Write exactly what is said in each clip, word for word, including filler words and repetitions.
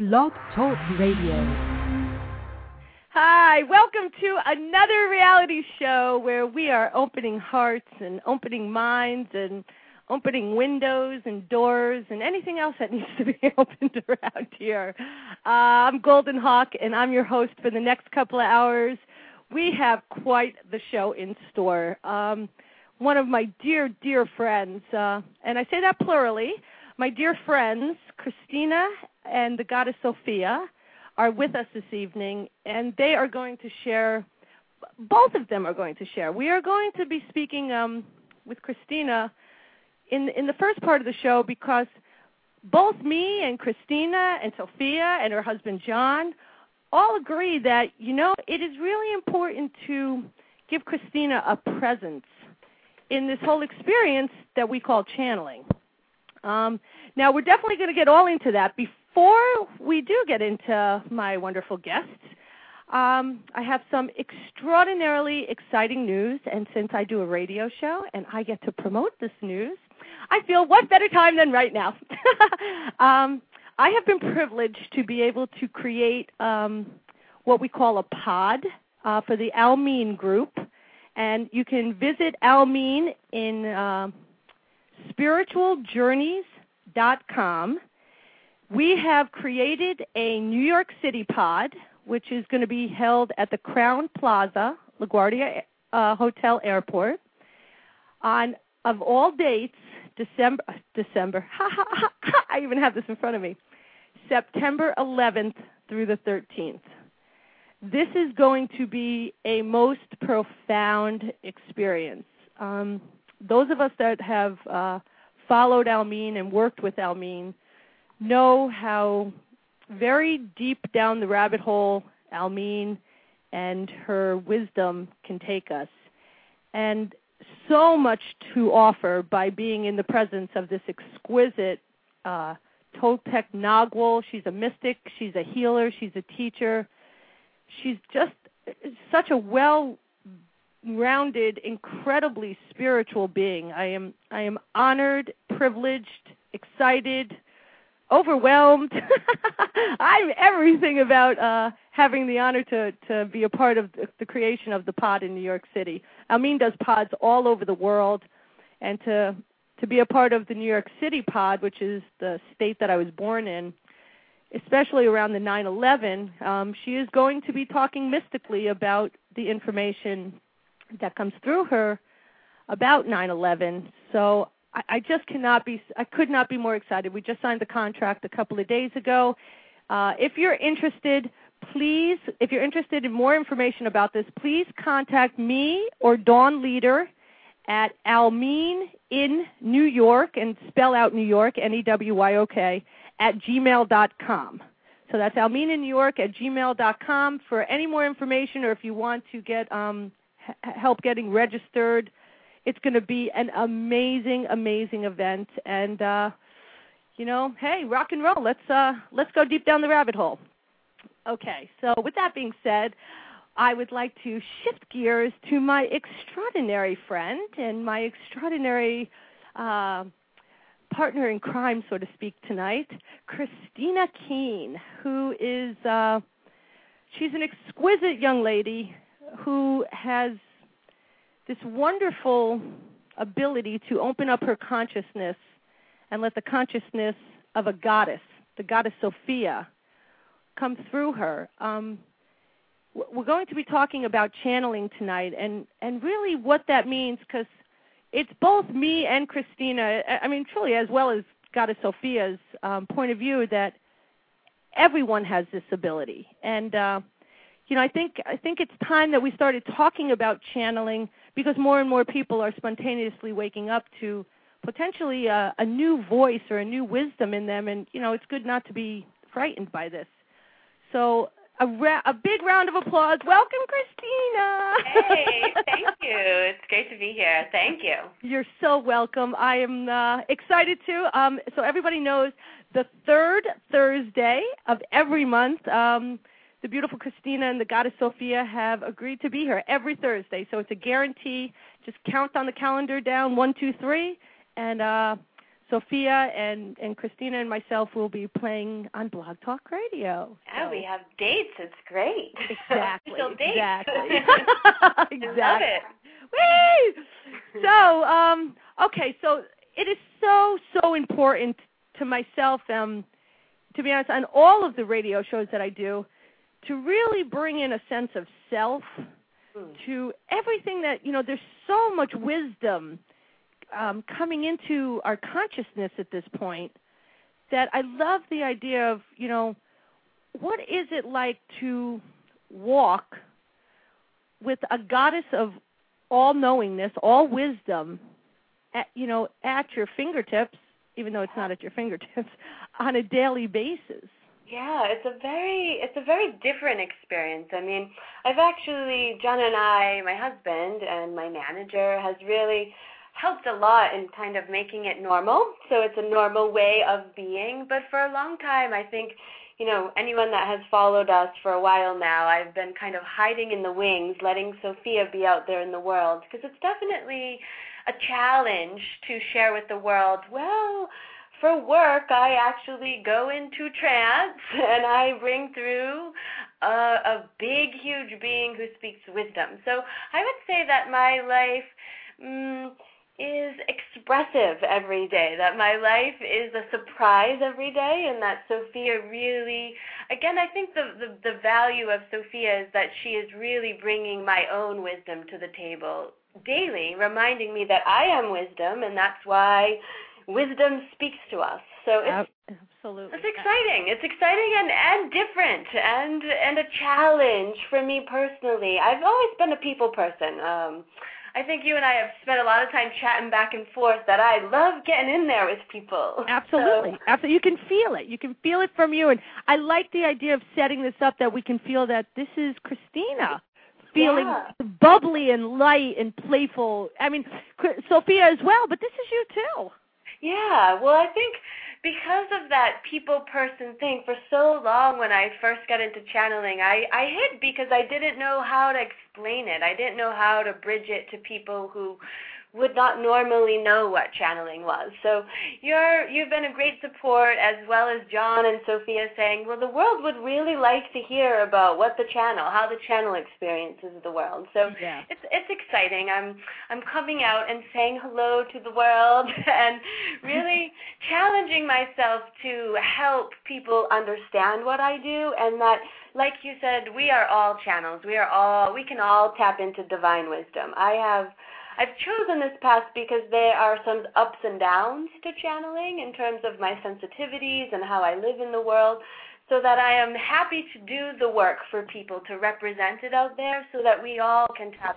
Blog Talk Radio. Hi, welcome to another reality show where we are opening hearts and opening minds and opening windows and doors and anything else that needs to be opened around here. Uh, I'm Golden Hawk, and I'm your host for the next couple of hours. We have quite the show in store. Um, one of my dear, dear friends, uh, and I say that plurally, my dear friends, Christina and the goddess Sophia, are with us this evening, and they are going to share, both of them are going to share. We are going to be speaking um, with Christina in, in the first part of the show because both me and Christina and Sophia and her husband John all agree that, you know, it is really important to give Christina a presence in this whole experience that we call channeling. Um, now, we're definitely going to get all into that. Before we do get into my wonderful guests, um, I have some extraordinarily exciting news, and since I do a radio show and I get to promote this news, I feel what better time than right now. um, I have been privileged to be able to create um, what we call a pod uh, for the Almeen Group, and you can visit Almeen in uh, spiritual journeys dot com. We have created a New York City pod, which is going to be held at the Crown Plaza, LaGuardia uh, Hotel Airport, on, of all dates, December, December, ha, ha, ha, ha, I even have this in front of me, September eleventh through the thirteenth. This is going to be a most profound experience. Um, those of us that have uh, followed Almeen and worked with Almeen know how very deep down the rabbit hole Almeen and her wisdom can take us. And so much to offer by being in the presence of this exquisite uh, Toltec Nagual. She's a mystic, she's a healer, she's a teacher. She's just such a well-rounded, incredibly spiritual being. I am I am honored, privileged, excited, overwhelmed. I'm everything about uh, having the honor to, to be a part of the, the creation of the pod in New York City. Almeen does pods all over the world, and to to be a part of the New York City pod, which is the state that I was born in, especially around the nine eleven, um, she is going to be talking mystically about the information that comes through her about nine eleven. So I, I just cannot be, I could not be more excited. We just signed the contract a couple of days ago. Uh, if you're interested, please, if you're interested in more information about this, please contact me or Dawn Leader at Almeen in New York, and spell out New York, N E W Y O K, at gmail dot com. So that's Almeen in New York at gmail dot com for any more information, or if you want to get um, h- help getting registered. It's going to be an amazing, amazing event. And, uh, you know, hey, rock and roll. Let's, uh, let's go deep down the rabbit hole. Okay, so with that being said, I would like to shift gears to my extraordinary friend and my extraordinary uh, partner in crime, so to speak, tonight, Christina Keene, who is, uh, she's an exquisite young lady who has this wonderful ability to open up her consciousness and let the consciousness of a goddess, the goddess Sophia, come through her. Um, we're going to be talking about channeling tonight and, and really what that means, because it's both me and Christina, I mean, truly, as well as Goddess Sophia's um, point of view, that everyone has this ability. And, uh, you know, I think I think it's time that we started talking about channeling, because more and more people are spontaneously waking up to potentially a, a new voice or a new wisdom in them. And, you know, it's good not to be frightened by this. So a, ra- a big round of applause. Welcome, Christina. Hey, thank you. It's great to be here. Thank you. You're so welcome. I am uh, excited to. Um, so everybody knows the third Thursday of every month, um, the beautiful Christina and the goddess Sophia have agreed to be here every Thursday. So it's a guarantee. Just count on the calendar down, one, two, three. And uh, Sophia and, and Christina and myself will be playing on Blog Talk Radio. Yeah, so. We have dates. It's great. Exactly. exactly. exactly. I love it. Whee! So, um, okay, so it is so, so important to myself, um, to be honest, on all of the radio shows that I do, to really bring in a sense of self mm. to everything that, you know, there's so much wisdom um, coming into our consciousness at this point that I love the idea of, you know, what is it like to walk with a goddess of all-knowingness, all wisdom, at, you know, at your fingertips, even though it's not at your fingertips, on a daily basis. Yeah, it's a very it's a very different experience. I mean, I've actually, John and I, my husband and my manager, has really helped a lot in kind of making it normal. So it's a normal way of being. But for a long time, I think, you know, anyone that has followed us for a while now, I've been kind of hiding in the wings, letting Sophia be out there in the world, because it's definitely a challenge to share with the world, well, for work, I actually go into trance and I bring through a, a big, huge being who speaks wisdom. So I would say that my life mm, is expressive every day, that my life is a surprise every day, and that Sophia really, again, I think the, the, the value of Sophia is that she is really bringing my own wisdom to the table daily, reminding me that I am wisdom, and that's why wisdom speaks to us. So it's absolutely it's exciting. It's exciting and, and different and and a challenge for me personally. I've always been a people person. Um, I think you and I have spent a lot of time chatting back and forth that I love getting in there with people. Absolutely. So. Absolutely. You can feel it. You can feel it from you. And I like the idea of setting this up that we can feel that this is Christina. Feeling yeah. bubbly and light and playful. I mean, Sophia as well, but this is you too. Yeah, well, I think because of that people person thing, for so long when I first got into channeling, I, I hid because I didn't know how to explain it. I didn't know how to bridge it to people who would not normally know what channeling was. So you're, you've been a great support, as well as John and Sophia saying, well, the world would really like to hear about what the channel, how the channel experiences the world. So yeah. it's it's exciting. I'm I'm coming out and saying hello to the world and really challenging myself to help people understand what I do, and that, like you said, we are all channels. We are all, we can all tap into divine wisdom. I have I've chosen this path because there are some ups and downs to channeling in terms of my sensitivities and how I live in the world, so that I am happy to do the work for people to represent it out there so that we all can tap.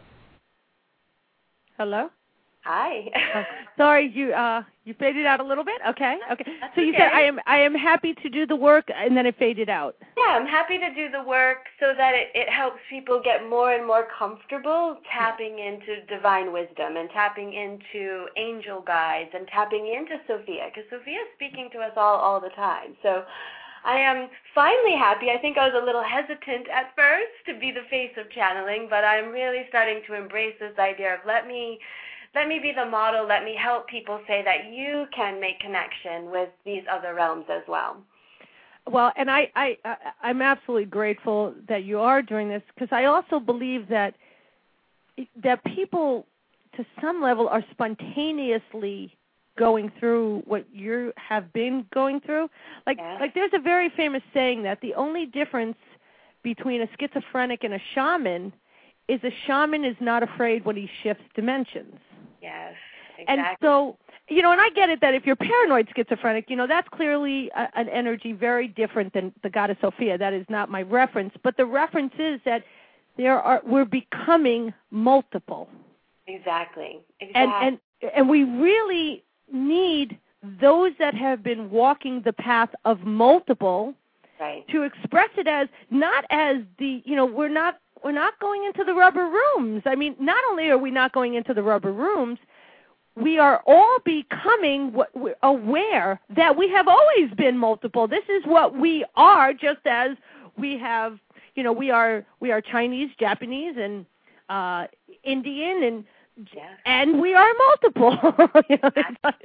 Hello? Hi. oh, sorry, you uh, you faded out a little bit. Okay, okay. That's so you okay. said I am I am happy to do the work, and then it faded out. Yeah, I'm happy to do the work so that it, it helps people get more and more comfortable tapping into divine wisdom and tapping into angel guides and tapping into Sophia, because Sophia is speaking to us all all the time. So I am finally happy. I think I was a little hesitant at first to be the face of channeling, but I'm really starting to embrace this idea of let me Let me be the model. Let me help people say that you can make connection with these other realms as well. Well, and I, I, I'm absolutely grateful that you are doing this, because I also believe that that people, to some level, are spontaneously going through what you have been going through. Like, yeah. like there's a very famous saying that the only difference between a schizophrenic and a shaman is a shaman is not afraid when he shifts dimensions. Yes, exactly. And so, you know, and I get it that if you're paranoid schizophrenic, you know, that's clearly a, an energy very different than the goddess Sophia. That is not my reference. But the reference is that there are we're becoming multiple. Exactly. Exactly. And and and we really need those that have been walking the path of multiple right. to express it as not as the, you know, we're not We're not going into the rubber rooms. I mean, not only are we not going into the rubber rooms, we are all becoming aware that we have always been multiple. This is what we are, just as we have, you know, we are we are Chinese, Japanese, and uh, Indian, and yeah. and we are multiple. you know,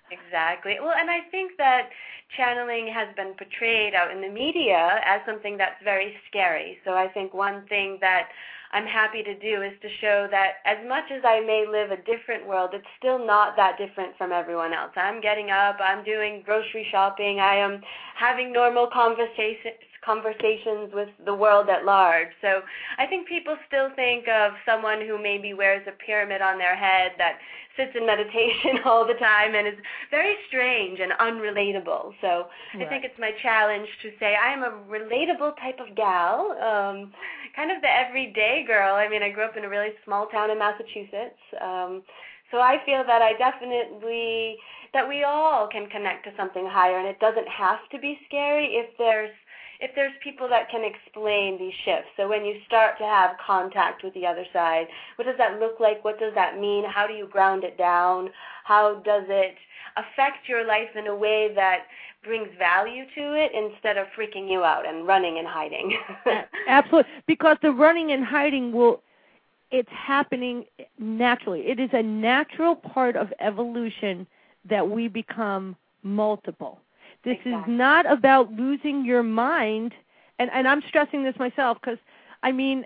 Exactly. Well, and I think that channeling has been portrayed out in the media as something that's very scary. So I think one thing that I'm happy to do is to show that as much as I may live a different world, it's still not that different from everyone else. I'm getting up, I'm doing grocery shopping, I am having normal conversations conversations with the world at large. So I think people still think of someone who maybe wears a pyramid on their head that sits in meditation all the time and is very strange and unrelatable. So right. I think it's my challenge to say I am a relatable type of gal, um, kind of the everyday girl. I mean, I grew up in a really small town in Massachusetts. Um, so I feel that I definitely, that we all can connect to something higher, and it doesn't have to be scary if there's if there's people that can explain these shifts. So when you start to have contact with the other side, what does that look like? What does that mean? How do you ground it down? How does it affect your life in a way that brings value to it instead of freaking you out and running and hiding? Absolutely, because the running and hiding will, it's happening naturally. It is a natural part of evolution that we become multiple. This exactly. is not about losing your mind, and, and I'm stressing this myself because, I mean,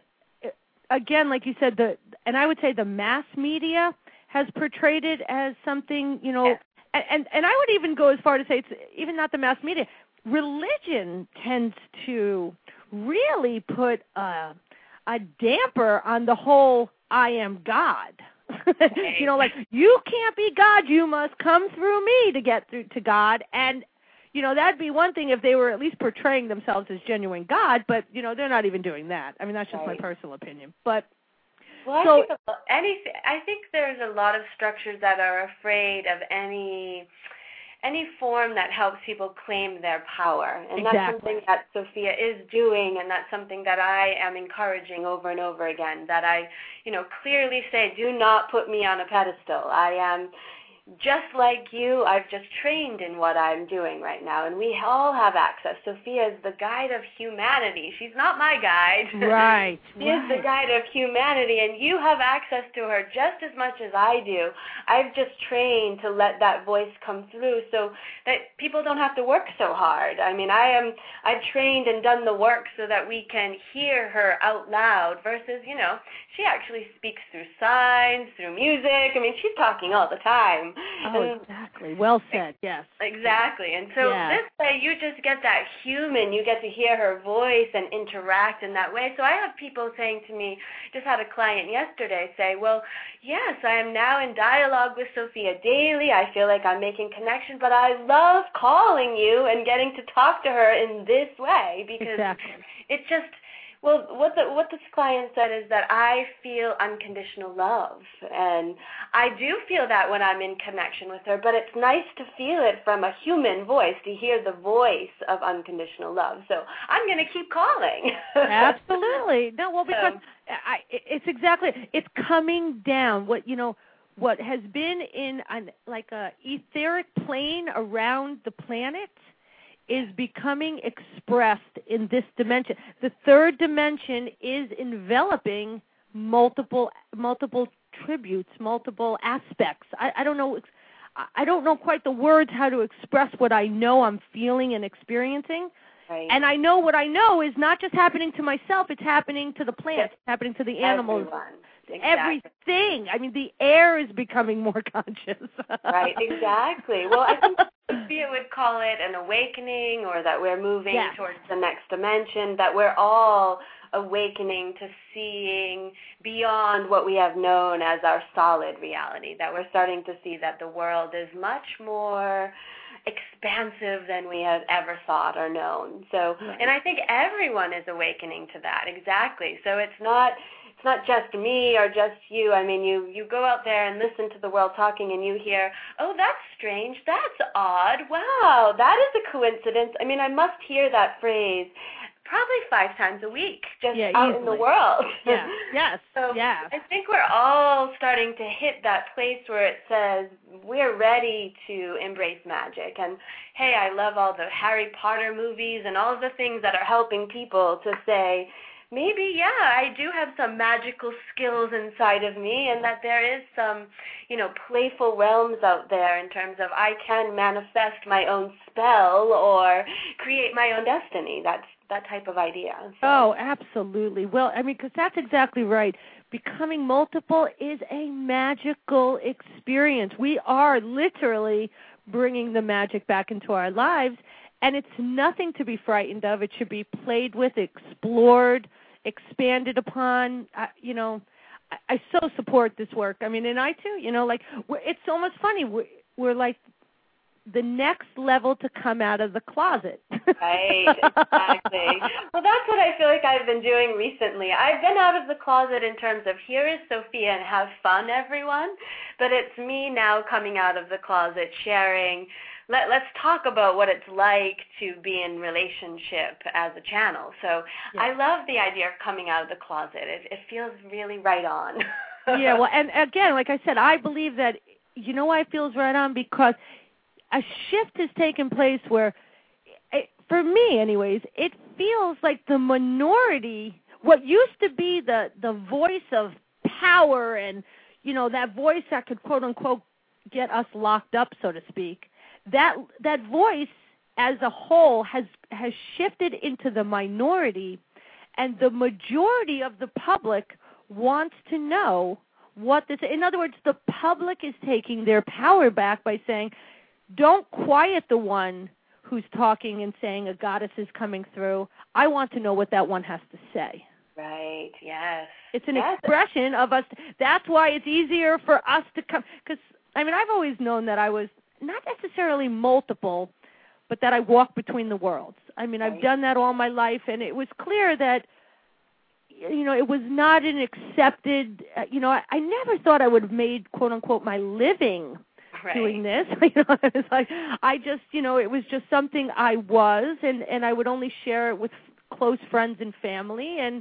again, like you said, the and I would say the mass media has portrayed it as something, you know, yes. and, and, and I would even go as far to say it's even not the mass media. Religion tends to really put a, a damper on the whole I am God. Okay. You know, like, you can't be God, you must come through me to get through to God, and you know, that'd be one thing if they were at least portraying themselves as genuine God, but, you know, they're not even doing that. I mean, that's just right. my personal opinion. But well, so, I think, any, I think there's a lot of structures that are afraid of any any form that helps people claim their power. And exactly. that's something that Sophia is doing, and that's something that I am encouraging over and over again, that I, you know, clearly say, do not put me on a pedestal. I am just like you, I've just trained in what I'm doing right now, and we all have access. Sophia is the guide of humanity. She's not my guide. Right. She right. is the guide of humanity, and you have access to her just as much as I do. I've just trained to let that voice come through so that people don't have to work so hard. I mean, I am, I've trained and done the work so that we can hear her out loud versus, you know, she actually speaks through signs, through music. I mean, she's talking all the time. Oh, and, exactly. Well said, yes. Exactly. And so yeah. this way you just get that human, you get to hear her voice and interact in that way. So I have people saying to me, just had a client yesterday say, well, yes, I am now in dialogue with Sophia daily. I feel like I'm making connection, but I love calling you and getting to talk to her in this way because exactly. it's just, well, what the what this client said is that I feel unconditional love, and I do feel that when I'm in connection with her, but it's nice to feel it from a human voice, to hear the voice of unconditional love. So I'm going to keep calling. Absolutely. No, well, because so, I, it's exactly, it's coming down. What, you know, what has been in an, like a etheric plane around the planet is becoming expressed in this dimension. The third dimension is enveloping multiple multiple tributes, multiple aspects. I, I don't know I don't know quite the words how to express what I know I'm feeling and experiencing. Right. And I know what I know is not just happening to myself, it's happening to the plants, it's happening to the animals. Everyone. Exactly. Everything. I mean, the air is becoming more conscious. Right, exactly. Well, I think Sophia would call it an awakening, or that we're moving yes. towards the next dimension, that we're all awakening to seeing beyond what we have known as our solid reality, that we're starting to see that the world is much more expansive than we have ever thought or known. So, right. and I think everyone is awakening to that, exactly. So it's not it's not just me or just you. I mean, you, you go out there and listen to the world talking and you hear, oh, that's strange, that's odd, wow, that is a coincidence. I mean, I must hear that phrase probably five times a week, just yeah, out easily. in the world. Yeah. Yes. So yeah. I think we're all starting to hit that place where it says we're ready to embrace magic. And hey, I love all the Harry Potter movies and all the things that are helping people to say, maybe, yeah, I do have some magical skills inside of me, and that there is some, you know, playful realms out there in terms of I can manifest my own spell or create my own destiny. That's that type of idea. So. Oh, absolutely. Well, I mean, because that's exactly right. Becoming multiple is a magical experience. We are literally bringing the magic back into our lives, and it's nothing to be frightened of. It should be played with, explored, expanded upon. Uh, you know, I, I so support this work. I mean, and I too, you know, like, we're, it's almost funny. We're, we're like the next level to come out of the closet. Right, exactly. Well, that's what I feel like I've been doing recently. I've been out of the closet in terms of here is Sophia and have fun, everyone. But it's me now coming out of the closet, sharing. Let, let's talk about what it's like to be in relationship as a channel. So yeah. I love the idea of coming out of the closet. It, it feels really right on. Yeah, well, and again, like I said, I believe that, you know why it feels right on? Because a shift has taken place where, it, for me anyways, it feels like the minority, what used to be the, the voice of power and, you know, that voice that could, quote, unquote, get us locked up, so to speak, that that voice as a whole has has shifted into the minority, and the majority of the public wants to know what this, in other words, the public is taking their power back by saying, don't quiet the one who's talking and saying a goddess is coming through. I want to know what that one has to say. Right, yes. It's an yes. expression of us. That's why it's easier for us to come. Because, I mean, I've always known that I was not necessarily multiple, but that I walk between the worlds. I mean, right. I've done that all my life, and it was clear that, you know, it was not an accepted, uh, you know, I, I never thought I would have made, quote, unquote, my living Right. doing this. You know, it's like I just, you know, it was just something I was, and, and I would only share it with close friends and family, and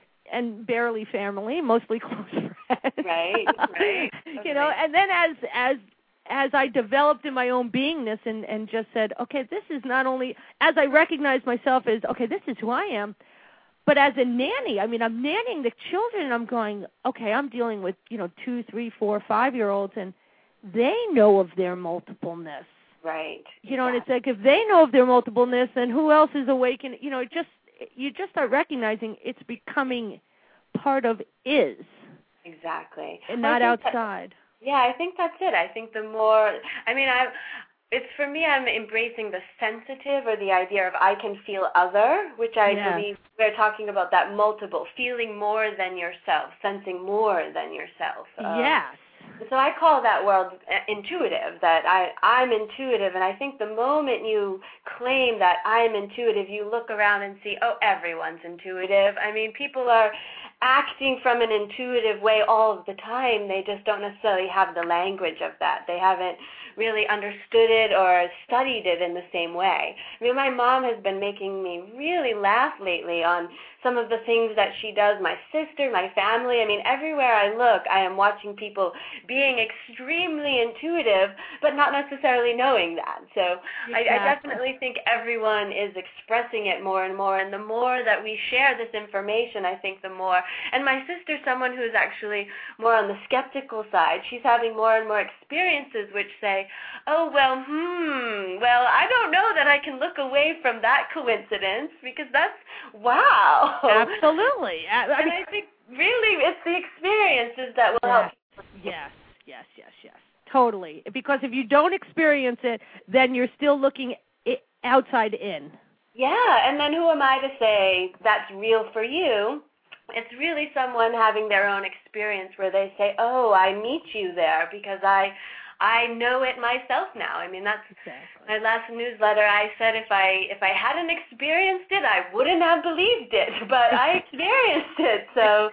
and barely family, mostly close friends. Right, right. You okay. know, and then as as as I developed in my own beingness, and and just said, okay, this is not only, as I recognized myself as, okay, this is who I am, but as a nanny, I mean, I'm nannying the children, and I'm going, okay, I'm dealing with, you know, two, three, four, five-year-olds, and they know of their multipleness. Right. You know, yeah. and it's like if they know of their multipleness, then who else is awakened? You know, it just you just start recognizing it's becoming part of is. Exactly. And not outside. That, yeah, I think that's it. I think the more, I mean, I, it's for me, I'm embracing the sensitive, or the idea of I can feel other, which I yes. believe we're talking about that multiple, feeling more than yourself, sensing more than yourself. Um, yes. So I call that world intuitive, that I, I'm intuitive, and I think the moment you claim that I'm intuitive, you look around and see, oh, everyone's intuitive. I mean, people are acting from an intuitive way all of the time. They just don't necessarily have the language of that. They haven't really understood it or studied it in the same way. I mean, my mom has been making me really laugh lately on some of the things that she does. My sister, my family, I mean, everywhere I look, I am watching people being extremely intuitive, but not necessarily knowing that. So exactly. I, I definitely think everyone is expressing it more and more, and the more that we share this information, I think the more. And my sister, someone who's actually more on the skeptical side, she's having more and more experiences which say, oh, well, hmm, well, I don't know that I can look away from that coincidence, because that's, wow. Absolutely. I, I and mean, I think really it's the experiences that will yes, help. Yes, yes, yes, yes. Totally. Because if you don't experience it, then you're still looking outside in. Yeah, and then who am I to say that's real for you? It's really someone having their own experience where they say, oh, I meet you there because I I know it myself now. I mean, that's exactly. My last newsletter. I said if I if I hadn't experienced it, I wouldn't have believed it, but I experienced it. So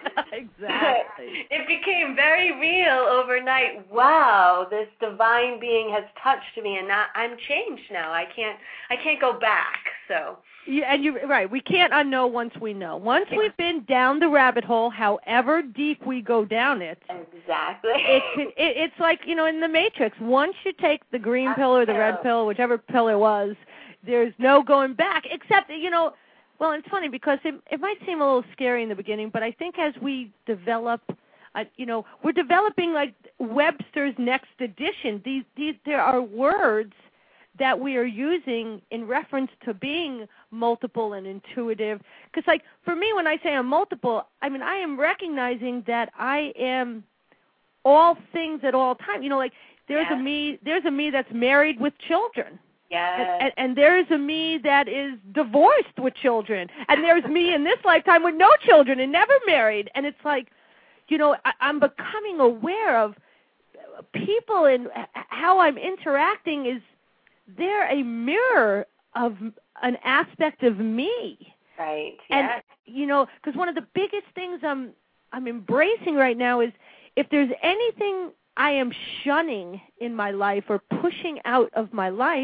exactly. It became very real overnight. Wow, this divine being has touched me, and now I'm changed now. I can't I can't go back. So. Yeah, and you're right. We can't unknow once we know. Once yeah. we've been down the rabbit hole, however deep we go down it, exactly. It, it, it's like, you know, in the Matrix. Once you take the green pill or the red pill, whichever pill it was, there's no going back. Except, you know, Well, it's funny because it, it might seem a little scary in the beginning, but I think as we develop, uh, you know, we're developing like Webster's next edition. These, these, there are words that we are using in reference to being multiple and intuitive. Because, like, for me, when I say I'm multiple, I mean, I am recognizing that I am all things at all times. You know, like, there's yes. a me, there's a me that's married with children. Yes. And, and, and there's a me that is divorced with children. And there's me in this lifetime with no children and never married. And it's like, you know, I, I'm becoming aware of people and how I'm interacting is, they're a mirror of an aspect of me. Right. And, yes. you know, because one of the biggest things I'm I'm embracing right now is if there's anything I am shunning in my life or pushing out of my life,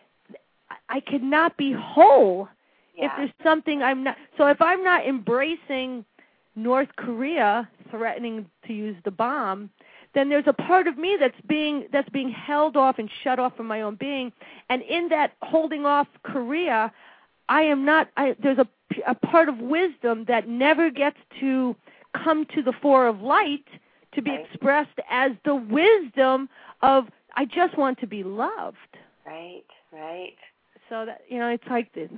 I could not be whole yeah. if there's something I'm not. So if I'm not embracing North Korea threatening to use the bomb, then there's a part of me that's being that's being held off and shut off from my own being. And in that holding off Korea, I am not, I, there's a, a part of wisdom that never gets to come to the fore of light to be right. expressed as the wisdom of, I just want to be loved. Right, right. So that, you know, it's like this.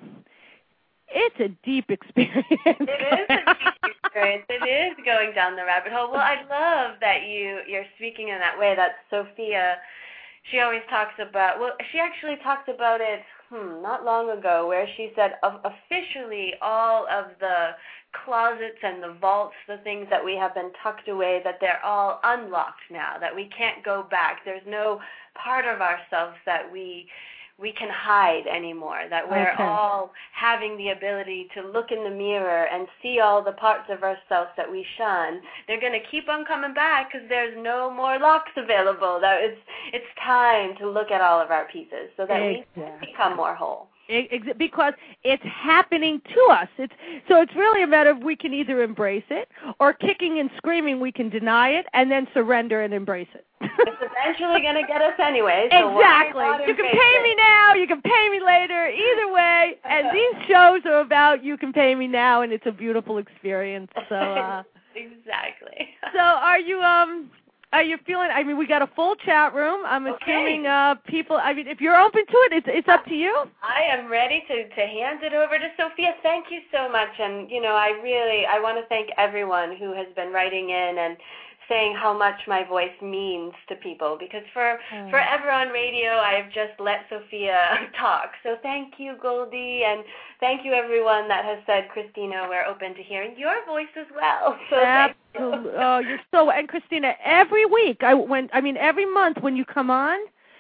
It's a deep experience. It is a deep experience. It is going down the rabbit hole. Well, I love that you, you're speaking in that way. That's Sophia. She always talks about, well, she actually talked about it hmm, not long ago where she said of officially all of the closets and the vaults, the things that we have been tucked away, that they're all unlocked now, that we can't go back. There's no part of ourselves that we we can hide anymore, that we're okay. all having the ability to look in the mirror and see all the parts of ourselves that we shun. They're going to keep on coming back because there's no more locks available. That it's, it's time to look at all of our pieces so that exactly. we become more whole. It, because it's happening to us. It's so it's really a matter of we can either embrace it or kicking and screaming we can deny it and then surrender and embrace it. It's eventually going to get us anyway. So exactly. You can pay it? me now, you can pay me later, either way. And these shows are about you can pay me now, and it's a beautiful experience. So uh, exactly. So are you um? Are you feeling, I mean, we got a full chat room. I'm okay. assuming uh, people, I mean, if you're open to it, it's it's up to you. I am ready to, to hand it over to Sophia. Thank you so much. And, you know, I really, I want to thank everyone who has been writing in and saying how much my voice means to people. Because for oh. forever on radio, I've just let Sophia talk. So thank you, Goldie. And thank you, everyone that has said, Christina, we're open to hearing your voice as well. So thank Absolutely. You. Oh, you're so, and Christina, every week, I when I mean, every month when you come on,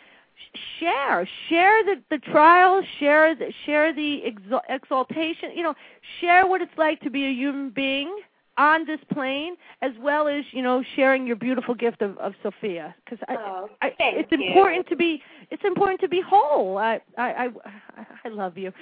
share, share the, the trials, share the, share the exal- exaltation, you know, share what it's like to be a human being on this plane, as well as, you know, sharing your beautiful gift of, of Sophia, because oh, I, I, it's you. important to be, it's important to be whole. I, I, I, I love you.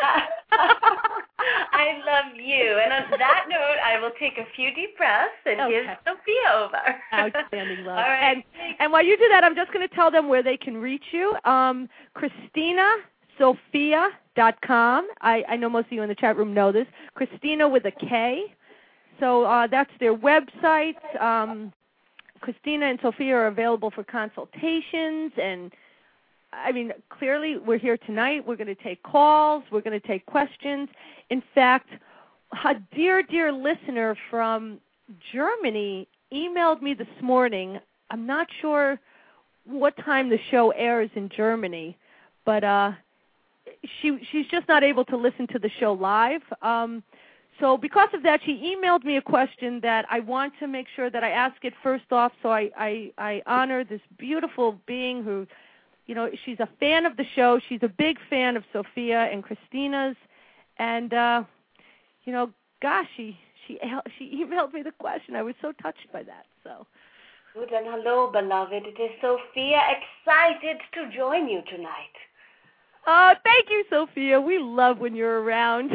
I love you. And on that note, I will take a few deep breaths and okay. give Sophia over. Outstanding love. All right. And, and while you do that, I'm just going to tell them where they can reach you. Um, Christina Sophia dot com. I, I know most of you in the chat room know this. Christina with a K. So uh, that's their website. Um, Christina and Sophia are available for consultations. And, I mean, clearly we're here tonight. We're going to take calls. We're going to take questions. In fact, a dear, dear listener from Germany emailed me this morning. I'm not sure what time the show airs in Germany, but uh, she she's just not able to listen to the show live. Um So because of that, she emailed me a question that I want to make sure that I ask it first off, so I, I, I honor this beautiful being who, you know, she's a fan of the show. She's a big fan of Sophia and Christina's. And, uh, you know, gosh, she, she, she emailed me the question. I was so touched by that. So. Good and hello, beloved. It is Sophia, excited to join you tonight. Oh, thank you, Sophia. We love when you're around.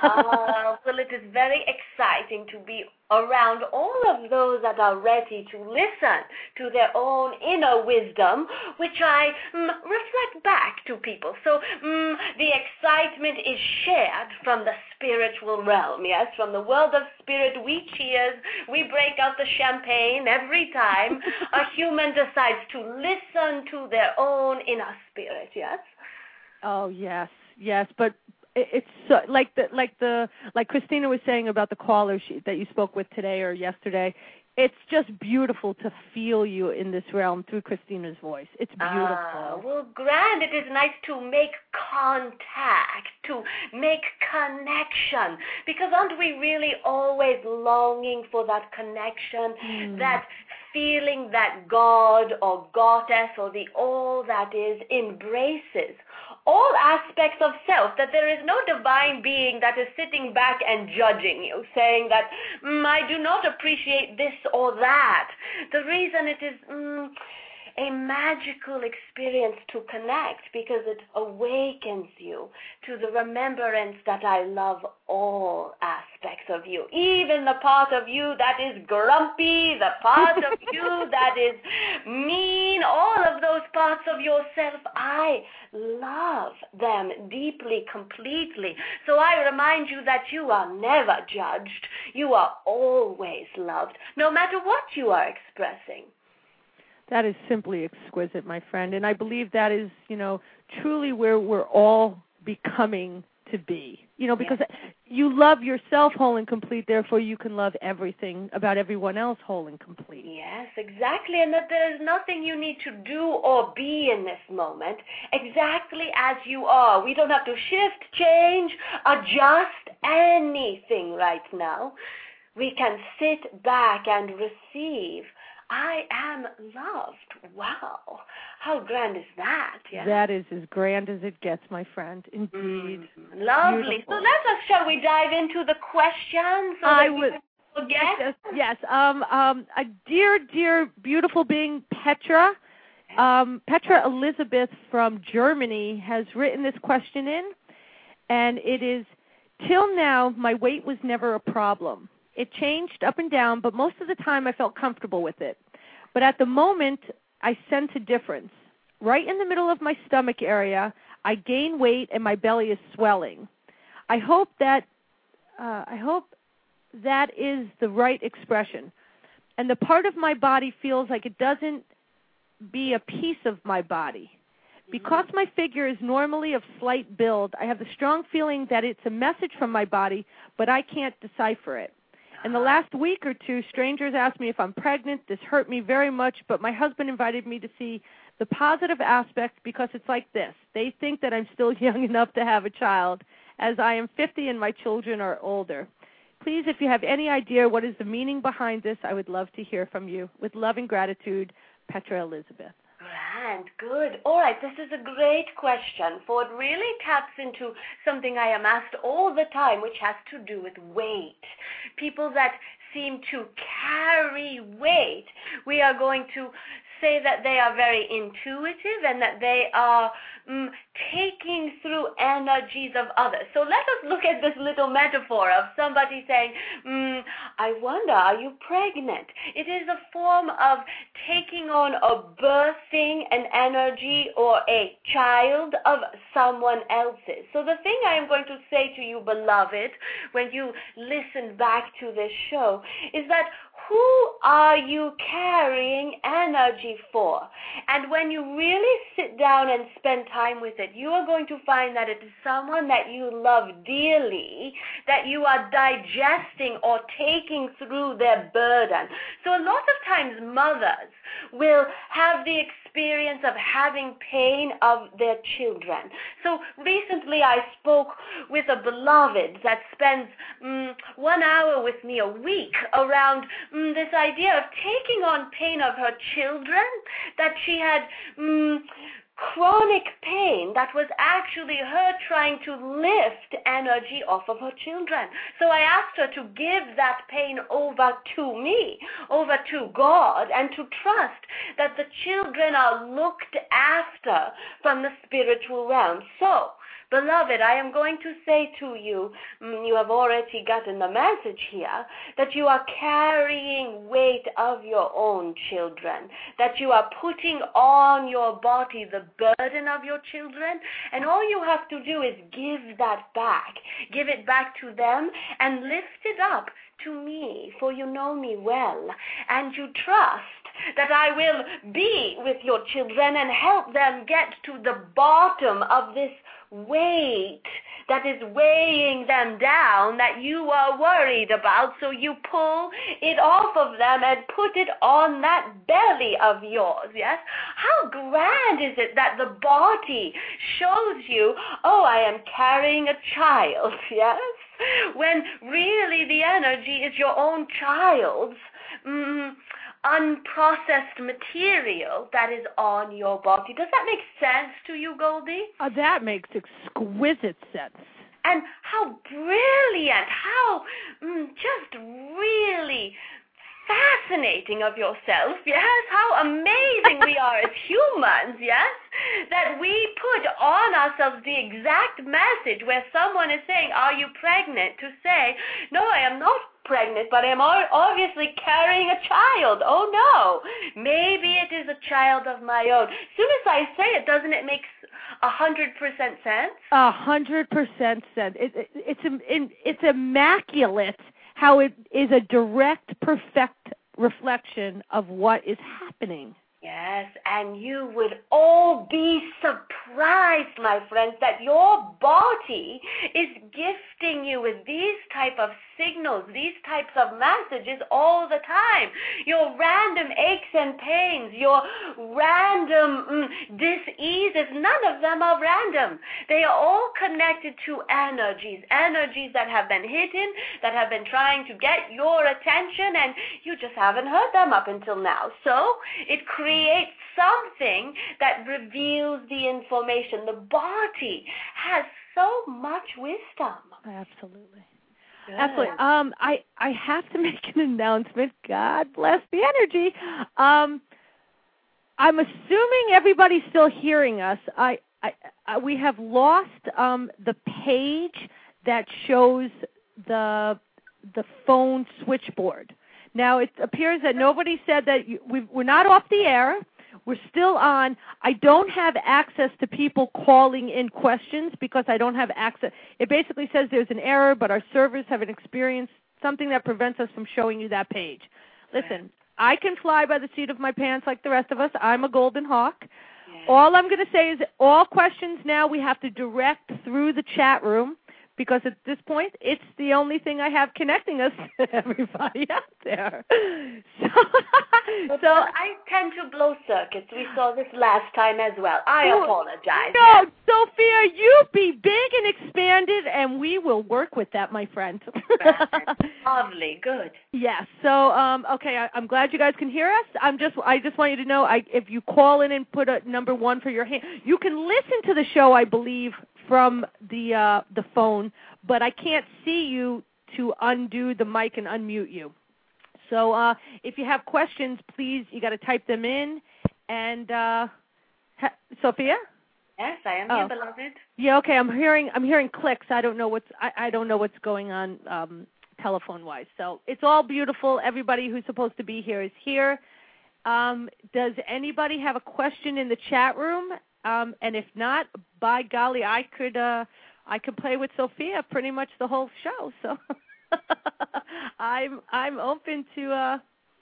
uh, well, it is very exciting to be around all of those that are ready to listen to their own inner wisdom, which I mm, reflect back to people. So mm, the excitement is shared from the spiritual realm, yes, from the world of spirit. We cheers, we break out the champagne every time a human decides to listen to their own inner spirit, yes? Oh, yes, yes, but it's so, like the like the like Christina was saying about the caller she, that you spoke with today or yesterday. It's just beautiful to feel you in this realm through Christina's voice. It's beautiful. Ah, well, grand. It is nice to make contact, to make connection, because aren't we really always longing for that connection, mm. that feeling that God or Goddess or the all that is embraces all aspects of self, that there is no divine being that is sitting back and judging you, saying that, mm, I do not appreciate this or that. The reason it is mm, a magical experience to connect, because it awakens you to the remembrance that I love all aspects of you, even the part of you that is grumpy, the part of you that is mean, all of those parts of yourself. I love them deeply, completely. So I remind you that you are never judged. You are always loved, no matter what you are expressing. That is simply exquisite, my friend. And I believe that is, you know, truly where we're all becoming to be. You know, because yes. you love yourself whole and complete, therefore you can love everything about everyone else whole and complete. Yes, exactly. And that there is nothing you need to do or be in this moment, exactly as you are. We don't have to shift, change, adjust anything right now. We can sit back and receive. I am loved. Wow. How grand is that? Yeah? That is as grand as it gets, my friend. Indeed. Mm, lovely. Beautiful. So let us, shall we dive into the questions? So I that would. Forget? Yes, yes. Um, um, a dear, dear, beautiful being, Petra, um, Petra Elizabeth from Germany has written this question in, and it is, till now, my weight was never a problem. It changed up and down, but most of the time I felt comfortable with it. But at the moment, I sense a difference. Right in the middle of my stomach area, I gain weight and my belly is swelling. I hope that uh, I hope that is the right expression. And the part of my body feels like it doesn't be a piece of my body. Because my figure is normally of slight build, I have the strong feeling that it's a message from my body, but I can't decipher it. In the last week or two, strangers asked me if I'm pregnant. This hurt me very much, but my husband invited me to see the positive aspect because it's like this. They think that I'm still young enough to have a child, as I am fifty and my children are older. Please, if you have any idea what is the meaning behind this, I would love to hear from you. With love and gratitude, Petra Elizabeth. Grand, good. All right, this is a great question, for it really taps into something I am asked all the time, which has to do with weight. People that seem to carry weight, we are going to say that they are very intuitive and that they are mm, taking through energies of others. So let us look at this little metaphor of somebody saying, mm, I wonder, are you pregnant? It is a form of taking on a birthing an energy or a child of someone else's. So the thing I am going to say to you, beloved, when you listen back to this show, is that who are you carrying energy for? And when you really sit down and spend time with it, you are going to find that it is someone that you love dearly, that you are digesting or taking through their burden. So a lot of times mothers will have the experience of having pain of their children. So recently I spoke with a beloved that spends um, one hour with me a week around um, this idea of taking on pain of her children that she had um, chronic pain that was actually her trying to lift energy off of her children. So I asked her to give that pain over to me, over to God, and to trust that the children are looked after from the spiritual realm. So, beloved, I am going to say to you, you have already gotten the message here, that you are carrying weight of your own children, that you are putting on your body the burden of your children, and all you have to do is give that back, give it back to them, and lift it up to me, for you know me well, and you trust that I will be with your children and help them get to the bottom of this weight that is weighing them down, that you are worried about, so you pull it off of them and put it on that belly of yours, yes? How grand is it that the body shows you, oh, I am carrying a child, yes? When really the energy is your own child's mm, unprocessed material that is on your body. Does that make sense to you, Goldie? Uh, that makes exquisite sense. And how brilliant, how mm, just really fascinating of yourself, yes? How amazing we are as humans, yes? That we put on ourselves the exact message where someone is saying, are you pregnant? To say, no, I am not pregnant, but I'm obviously carrying a child. Oh, no. Maybe it is a child of my own. As soon as I say it, doesn't it make a hundred percent sense? A hundred percent sense. It, it, it's, it, it's immaculate how it is a direct, perfect reflection of what is happening. Yes, and you would all be surprised, my friends, that your body is gifting you with these type of signals, these types of messages all the time. Your random aches and pains, your random mm, dis-eases, none of them are random. They are all connected to energies, energies that have been hidden, that have been trying to get your attention, and you just haven't heard them up until now. So it creates create something that reveals the information. The body has so much wisdom. Absolutely. Good. Absolutely. Um, I, I have to make an announcement. God bless the energy. Um, I'm assuming everybody's still hearing us. I, I, I we have lost um, the page that shows the the phone switchboard. Now, it appears that nobody said that you, we've, we're not off the air. We're still on. I don't have access to people calling in questions because I don't have access. It basically says there's an error, but our servers have an experience, something that prevents us from showing you that page. Listen, I can fly by the seat of my pants like the rest of us. I'm a golden hawk. Yeah. All I'm going to say is all questions now we have to direct through the chat room, because at this point, it's the only thing I have connecting us to everybody out there. So, so I tend to blow circuits. We saw this last time as well. I oh, apologize. No, yes? Sophia, you be big and expanded, and we will work with that, my friend. Lovely, good. Yes. So, um, okay, I, I'm glad you guys can hear us. I'm just, I just want you to know, I, if you call in and put a number one for your hand, you can listen to the show, I believe, from the uh, the phone, but I can't see you to undo the mic and unmute you. So uh, if you have questions, please, you got to type them in. And uh, ha- Sophia? Yes, I am oh. here, beloved. Yeah, okay. I'm hearing I'm hearing clicks. I don't know what's I, I don't know what's going on um, telephone wise. So it's all beautiful. Everybody who's supposed to be here is here. Um, does anybody have a question in the chat room? Um, and if not, by golly, I could uh, I could play with Sophia pretty much the whole show. So I'm I'm open to. Uh,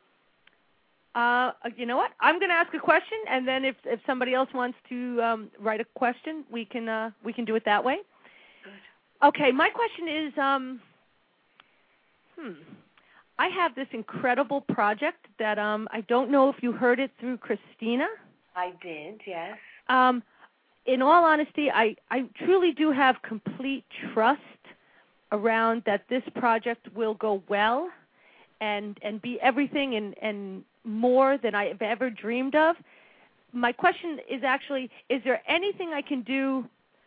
uh, you know what? I'm going to ask a question, and then if if somebody else wants to um, write a question, we can uh, we can do it that way. Good. Okay, my question is, um, hmm, I have this incredible project that um, I don't know if you heard it through Christina. I did, yes. Um, in all honesty, I, I truly do have complete trust around that this project will go well and and be everything and, and more than I've ever dreamed of. my question is actually, is there anything I can do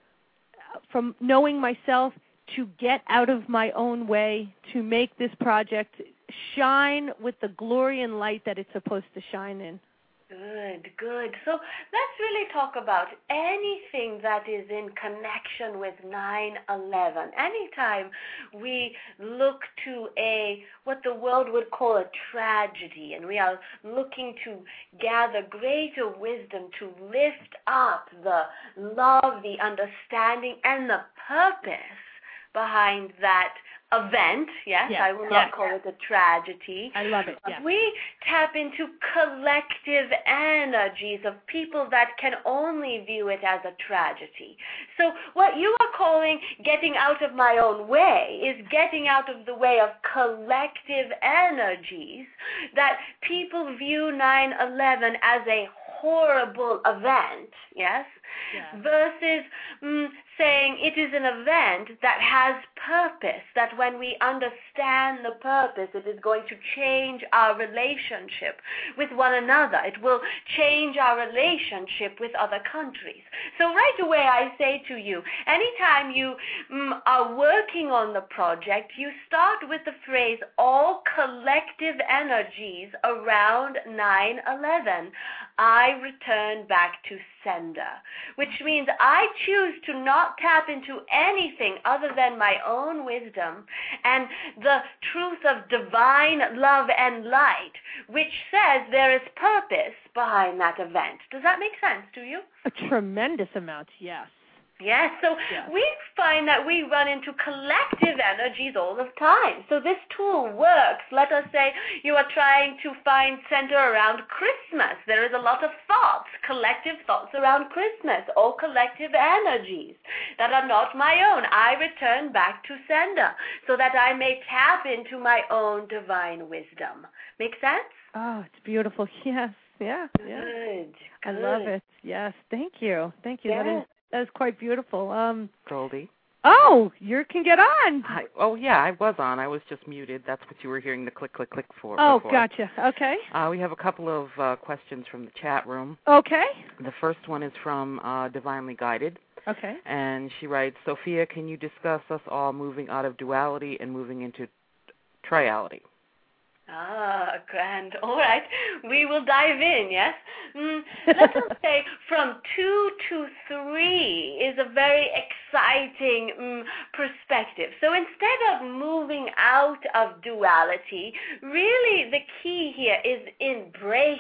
from knowing myself to get out of my own way to make this project shine with the glory and light that it's supposed to shine in? Good, good. So let's really talk about anything that is in connection with nine eleven. Anytime we look to a, what the world would call a tragedy, and we are looking to gather greater wisdom to lift up the love, the understanding, and the purpose behind that event, yes, yes, I will yes. not call it a tragedy. I love it, yes. We tap into collective energies of people that can only view it as a tragedy. So what you are calling getting out of my own way is getting out of the way of collective energies that people view nine eleven as a horrible event, yes, yeah. versus mm, saying it is an event that has purpose, that when we understand the purpose, it is going to change our relationship with one another. It will change our relationship with other countries. So right away I say to you, anytime you mm, are working on the project, you start with the phrase, all collective energies around nine eleven. I return back to sender, which means I choose to not tap into anything other than my own wisdom and the truth of divine love and light, which says there is purpose behind that event. Does that make sense to you? A tremendous amount, yes. Yes, so yes. we find that we run into collective energies all the time. So this tool works. Let us say you are trying to find center around Christmas. There is a lot of thoughts, collective thoughts around Christmas, all collective energies that are not my own. I return back to sender so that I may tap into my own divine wisdom. Make sense? Oh, it's beautiful. Yes, yeah. Good, yeah. good. I love it. Yes, thank you. Thank you. Yes. That is That is quite beautiful. Um, Goldie. Oh, you can get on. Hi. Oh, yeah, I was on. I was just muted. That's what you were hearing the click, click, click for. Oh, before. gotcha. Okay. Uh, we have a couple of uh, questions from the chat room. Okay. The first one is from uh, Divinely Guided. Okay. And she writes, Sophia, can you discuss us all moving out of duality and moving into triality? Ah, grand. All right. We will dive in, yes? Mm, let us say from two to three is a very exciting mm, perspective. So instead of moving out of duality, really the key here is embracing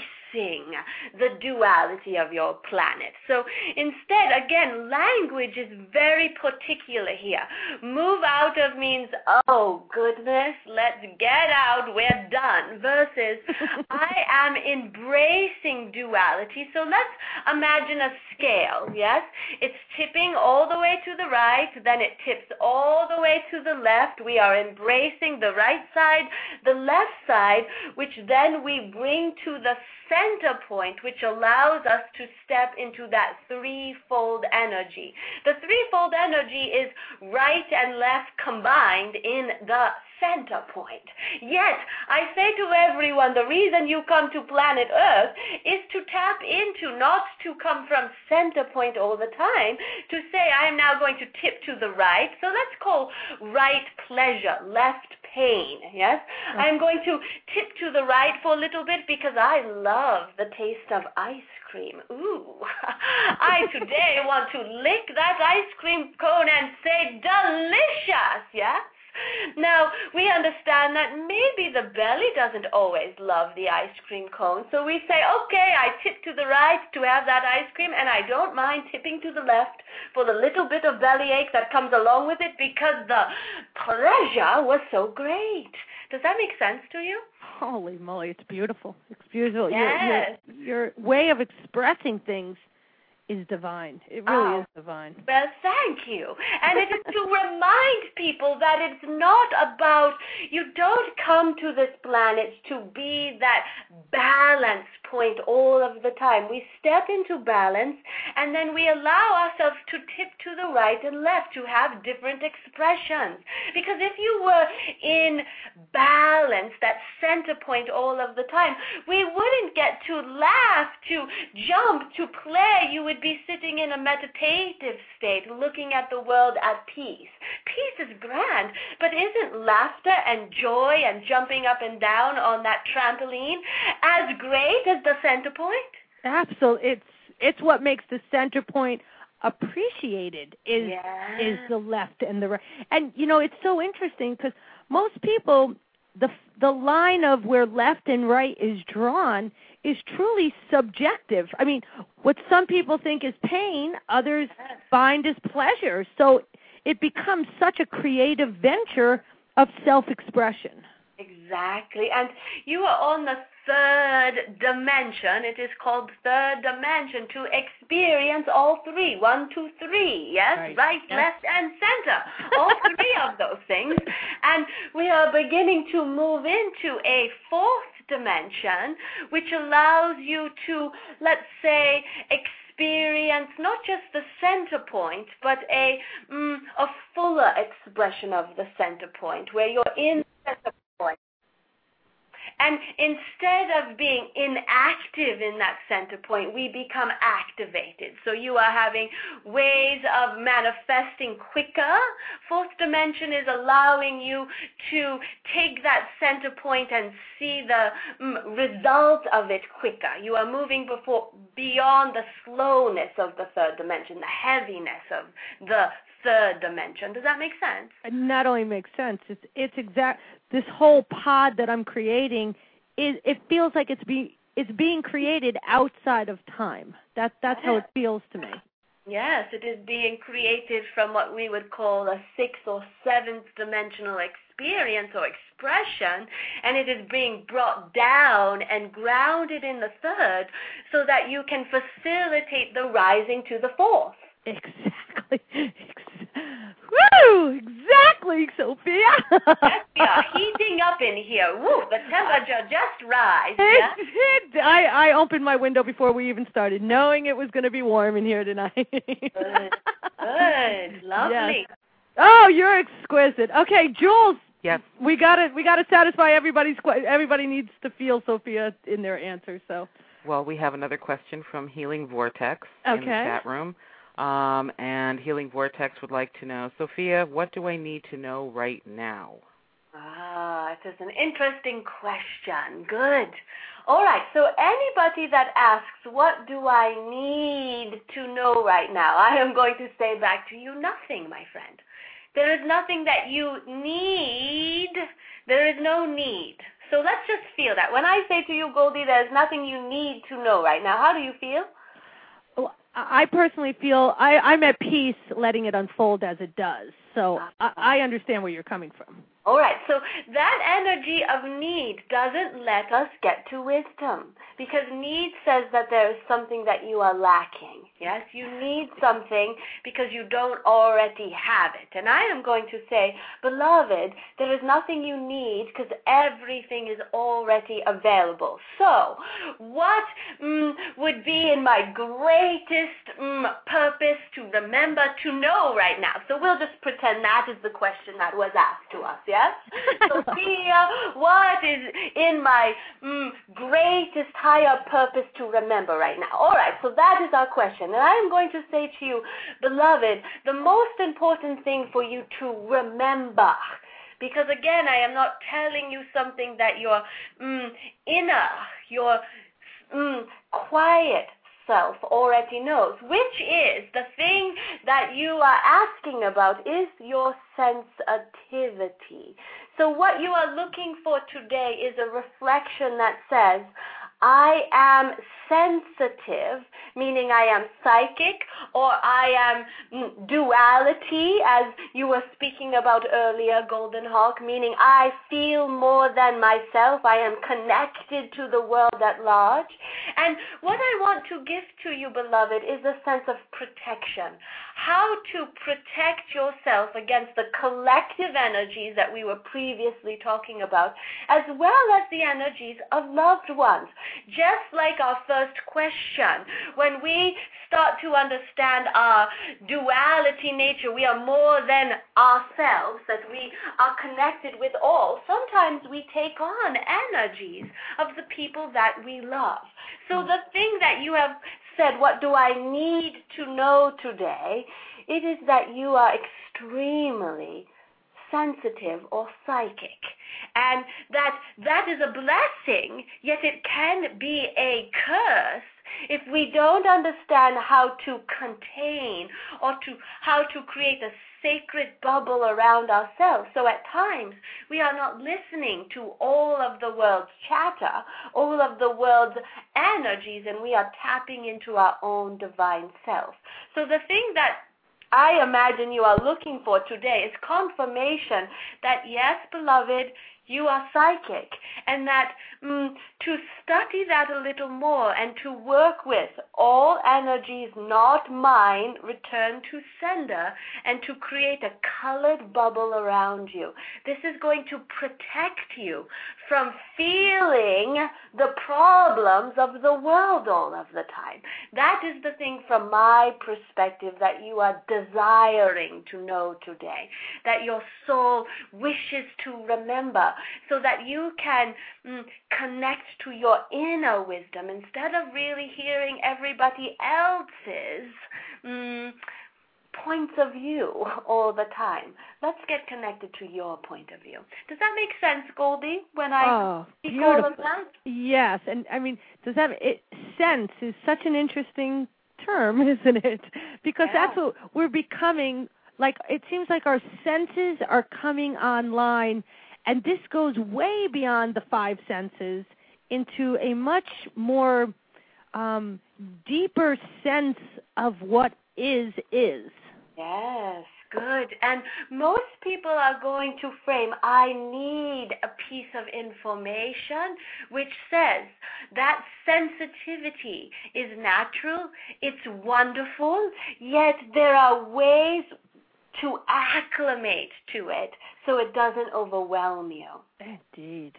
the duality of your planet. So instead, again, language is very particular here. Move out of means, oh, goodness, let's get out, we're done, versus I am embracing duality. So let's imagine a scale, yes? It's tipping all the way to the right, then it tips all the way to the left. We are embracing the right side, the left side, which then we bring to the center point, which allows us to step into that threefold energy. The threefold energy is right and left combined in the center point. Yet, I say to everyone, the reason you come to planet Earth is to tap into, not to come from center point all the time, to say, I am now going to tip to the right. So let's call right pleasure, left pain, yes? Okay. I'm going to tip to the right for a little bit because I love the taste of ice cream. Ooh, I today want to lick that ice cream cone and say delicious, yes? Now, we understand that maybe the belly doesn't always love the ice cream cone, so we say, okay, I tip to the right to have that ice cream, and I don't mind tipping to the left for the little bit of bellyache that comes along with it because the pleasure was so great. Does that make sense to you? Holy moly, it's beautiful. It's beautiful. Yes. Your, your, your way of expressing things is divine. It really oh, is divine. Well, thank you. And it is to remind people that it's not about, you don't come to this planet to be that balance point all of the time. We step into balance and then we allow ourselves to tip to the right and left to have different expressions. Because if you were in balance, that center point all of the time, we wouldn't get to laugh, to jump, to play. You would be sitting in a meditative state, looking at the world at peace. Peace is grand, but isn't laughter and joy and jumping up and down on that trampoline as great as the center point? Absolutely. It's it's what makes the center point appreciated is yeah. is the left and the right. And you know, it's so interesting because most people, the the line of where left and right is drawn is truly subjective. I mean, what some people think is pain, others find as pleasure. So it becomes such a creative venture of self-expression. Exactly. And you are on the third dimension. It is called third dimension, to experience all three. One, two, three. Yes? Right, right yes. left, and center. All three of those things. And we are beginning to move into a fourth dimension, which allows you to, let's say, experience not just the center point, but a, mm, a fuller expression of the center point, where you're in the center point. And instead of being inactive in that center point, we become activated. So you are having ways of manifesting quicker. Fourth dimension is allowing you to take that center point and see the mm, result of it quicker. You are moving before, beyond the slowness of the third dimension, the heaviness of the third dimension. Does that make sense? It not only makes sense, it's it's exact. This whole pod that I'm creating is it feels like it's be it's being created outside of time. That that's how it feels to me. Yes, it is being created from what we would call a sixth or seventh dimensional experience or expression, and it is being brought down and grounded in the third so that you can facilitate the rising to the fourth. Exactly. Woo! Exactly, Sophia. Yes, we are heating up in here. Woo! The temperature just rise. Yeah? It, it, I, I opened my window before we even started, knowing it was going to be warm in here tonight. Good. Good. Lovely. Yes. Oh, you're exquisite. Okay, Jules. Yes. We got to we got to satisfy everybody's que- everybody needs to feel Sophia in their answer. So. Well, we have another question from Healing Vortex okay. in the chat room. Um, and Healing Vortex would like to know, Sophia, what do I need to know right now? Ah, it is an interesting question. Good. All right, so anybody that asks, what do I need to know right now? I am going to say back to you, nothing, my friend. There is nothing that you need. There is no need. So let's just feel that. When I say to you, Goldie, there's nothing you need to know right now, how do you feel? I personally feel I, I'm at peace letting it unfold as it does. So I, I understand where you're coming from. All right, so that energy of need doesn't let us get to wisdom, because need says that there is something that you are lacking. Yes, you need something because you don't already have it. And I am going to say, beloved, there is nothing you need because everything is already available. So what mm, would be in my greatest mm, purpose to remember to know right now? So we'll just pretend that is the question that was asked to us. Yes? Sophia, what is in my mm, greatest higher purpose to remember right now? All right, so that is our question. And I am going to say to you, beloved, the most important thing for you to remember, because again, I am not telling you something that your mm, inner, your mm, quiet self already knows, which is the thing that you are asking about is your sensitivity. So what you are looking for today is a reflection that says, I am sensitive, meaning I am psychic, or I am duality, as you were speaking about earlier, Golden Hawk, meaning I feel more than myself. I am connected to the world at large. And what I want to give to you, beloved, is a sense of protection. How to protect yourself against the collective energies that we were previously talking about, as well as the energies of loved ones. just like our first question, when we start to understand our duality nature, we are more than ourselves, that we are connected with all. Sometimes we take on energies of the people that we love. So the thing that you have said, what do I need to know today? It is that you are extremely sensitive or psychic, and that that is a blessing, yet it can be a curse if we don't understand how to contain or to how to create a sacred bubble around ourselves. So at times we are not listening to all of the world's chatter, all of the world's energies, and we are tapping into our own divine self. So the thing that I imagine you are looking for today is confirmation that, yes, beloved, you are psychic, and that mm, to study that a little more and to work with all energies not mine, return to sender, and to create a colored bubble around you. This is going to protect you from feeling the problems of the world all of the time. That is the thing from my perspective that you are desiring to know today, that your soul wishes to remember, so that you can mm, connect to your inner wisdom instead of really hearing everybody else's mm, points of view all the time. Let's get connected to your point of view. Does that make sense, Goldie, when I oh, speak beautiful. all of that? Yes, and I mean, does that it, sense is such an interesting term, isn't it? Because yeah. that's what we're becoming. Like, it seems like our senses are coming online. And this goes way beyond the five senses into a much more um, deeper sense of what is is. Yes, good. And most people are going to frame, I need a piece of information which says that sensitivity is natural, it's wonderful, yet there are ways to acclimate to it so it doesn't overwhelm you. Indeed.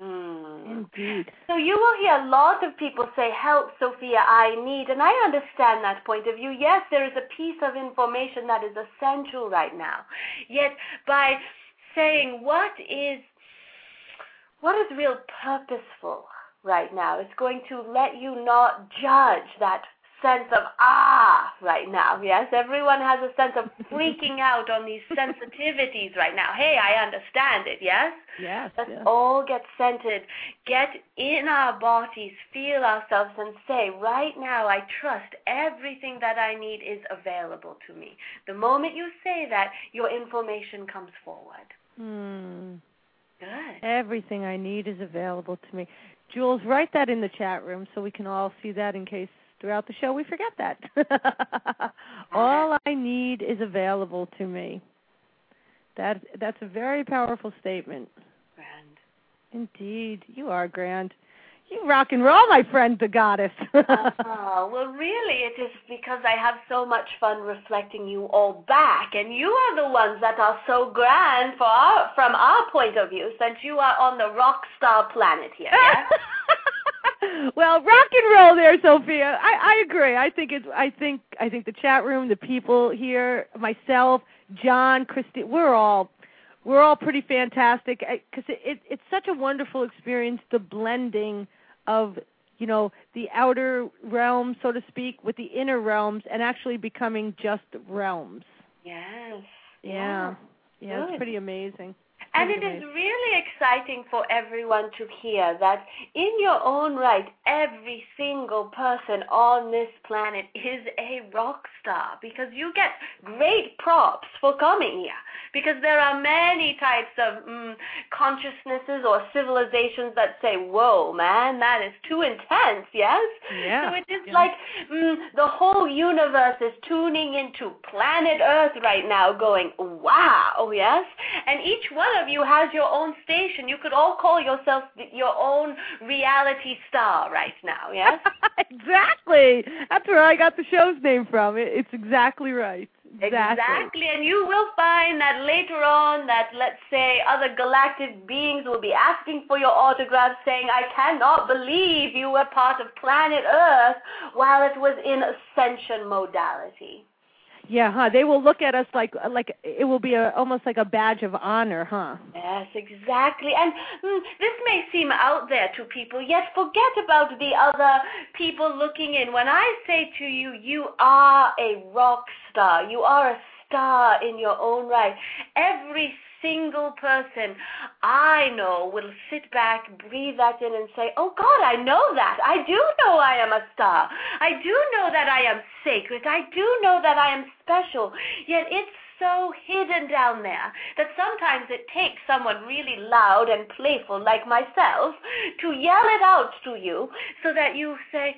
Mm. Indeed. So you will hear a lot of people say, help, Sophia, I need, and I understand that point of view. Yes, there is a piece of information that is essential right now. Yet by saying what is, what is real purposeful right now, it's going to let you not judge that sense of ah right now. Yes, everyone has a sense of freaking out on these sensitivities right now. Hey, I understand it. Yes, yes. Let's yes. all get centered, get in our bodies, feel ourselves, and say, right now I trust everything that I need is available to me. The moment you say that, your information comes forward. Hmm. Good. Everything I need is available to me. Jules, write that in the chat room so we can all see that in case throughout the show we forget that. All I need is available to me. That That's a very powerful statement. Grand. Indeed. You are grand. You rock and roll, my friend, the goddess. Oh, well, really, it is because I have so much fun reflecting you all back, and you are the ones that are so grand for our, from our point of view, since you are on the rock star planet here, yes? Well, rock and roll there, Sophia. I, I agree. I think it's. I think. I think the chat room, the people here, myself, John, Christy, we're all, we're all pretty fantastic because it, it, it's such a wonderful experience. The blending of, you know, the outer realm, so to speak, with the inner realms, and actually becoming just realms. Yes. Yeah. Yeah. Good. It's pretty amazing. And it is really exciting for everyone to hear that in your own right, every single person on this planet is a rock star, because you get great props for coming here, because there are many types of mm, consciousnesses or civilizations that say, whoa, man, that is too intense, yes? Yeah. So it is yeah. like mm, the whole universe is tuning into planet Earth right now going, wow, yes? And each one of you has your own station. You could all call yourself your own reality star right now, yes? Exactly. That's where I got the show's name from. It's exactly right. Exactly. Exactly, and you will find that later on that, let's say, other galactic beings will be asking for your autograph, saying, I cannot believe you were part of planet Earth while it was in ascension modality. Yeah, huh? They will look at us like like it will be a, almost like a badge of honor, huh? Yes, exactly. And mm, this may seem out there to people, yet forget about the other people looking in. When I say to you, you are a rock star. You are a star in your own right. Every single person I know will sit back, breathe that in, and say, oh God, I know that. I do know I am a star. I do know that I am sacred. I do know that I am special. Yet it's so hidden down there that sometimes it takes someone really loud and playful like myself to yell it out to you so that you say,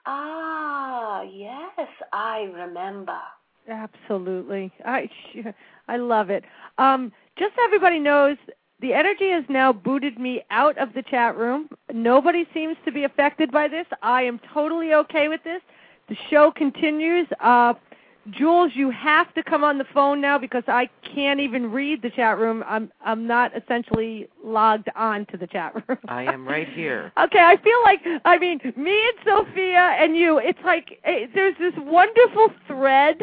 ah, yes, I remember. Absolutely. I I love it. Um, just so everybody knows, the energy has now booted me out of the chat room. Nobody seems to be affected by this. I am totally okay with this. The show continues. Uh, Jules, you have to come on the phone now because I can't even read the chat room. I'm I'm not essentially logged on to the chat room. I am right here. Okay, I feel like, I mean, me and Sophia and you, it's like eh, there's this wonderful thread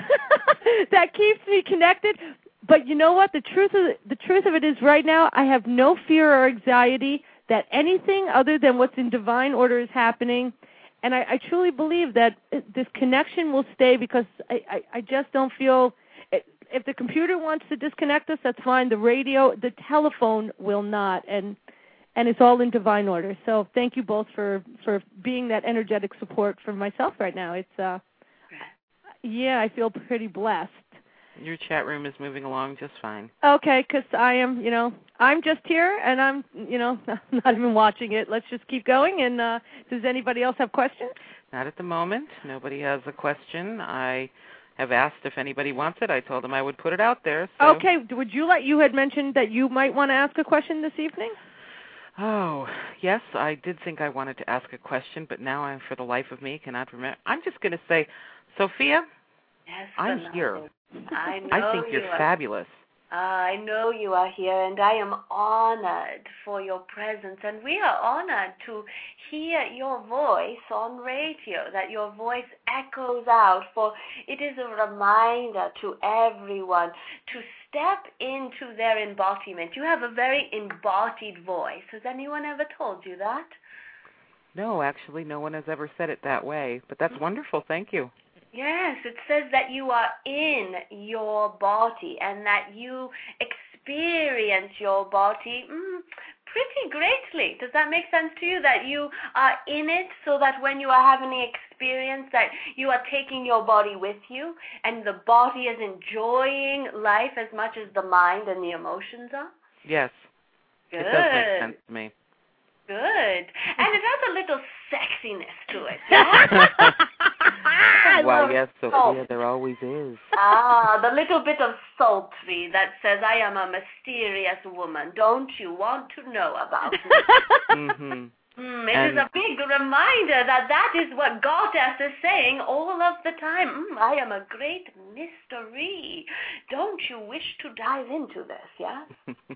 that keeps me connected. But you know what? The truth of the, the truth of it is right now I have no fear or anxiety that anything other than what's in divine order is happening. And I, I truly believe that this connection will stay because I, I, I just don't feel, if the computer wants to disconnect us, that's fine. The radio, the telephone will not, and and it's all in divine order. So thank you both for, for being that energetic support for myself right now. It's, uh, yeah, I feel pretty blessed. Your chat room is moving along just fine. Okay, because I am, you know, I'm just here, and I'm, you know, not even watching it. Let's just keep going. And uh, does anybody else have questions? Not at the moment. Nobody has a question. I have asked if anybody wants it. I told them I would put it out there. So. Okay. Would you like, you had mentioned that you might want to ask a question this evening? Oh, yes, I did think I wanted to ask a question, but now I, for the life of me, cannot remember. I'm just going to say, Sophia, yes, I'm here. I know I think you're you are. fabulous. Uh, I know you are here, and I am honored for your presence, and we are honored to hear your voice on radio, that your voice echoes out, for it is a reminder to everyone to step into their embodiment. You have a very embodied voice. Has anyone ever told you that? No, actually, no one has ever said it that way, but that's wonderful. Thank you. Yes, it says that you are in your body and that you experience your body mm, pretty greatly. Does that make sense to you, that you are in it so that when you are having the experience that you are taking your body with you and the body is enjoying life as much as the mind and the emotions are? Yes. Good. It does make sense to me. Good. And it has a little sexiness to it, yeah? Well, yes, Sophia, there always is. Ah, the little bit of sultry that says, I am a mysterious woman. Don't you want to know about me? Mm-hmm. Mm, it and is a big reminder that that is what Goddess is saying all of the time. Mm, I am a great mystery. Don't you wish to dive into this, yeah?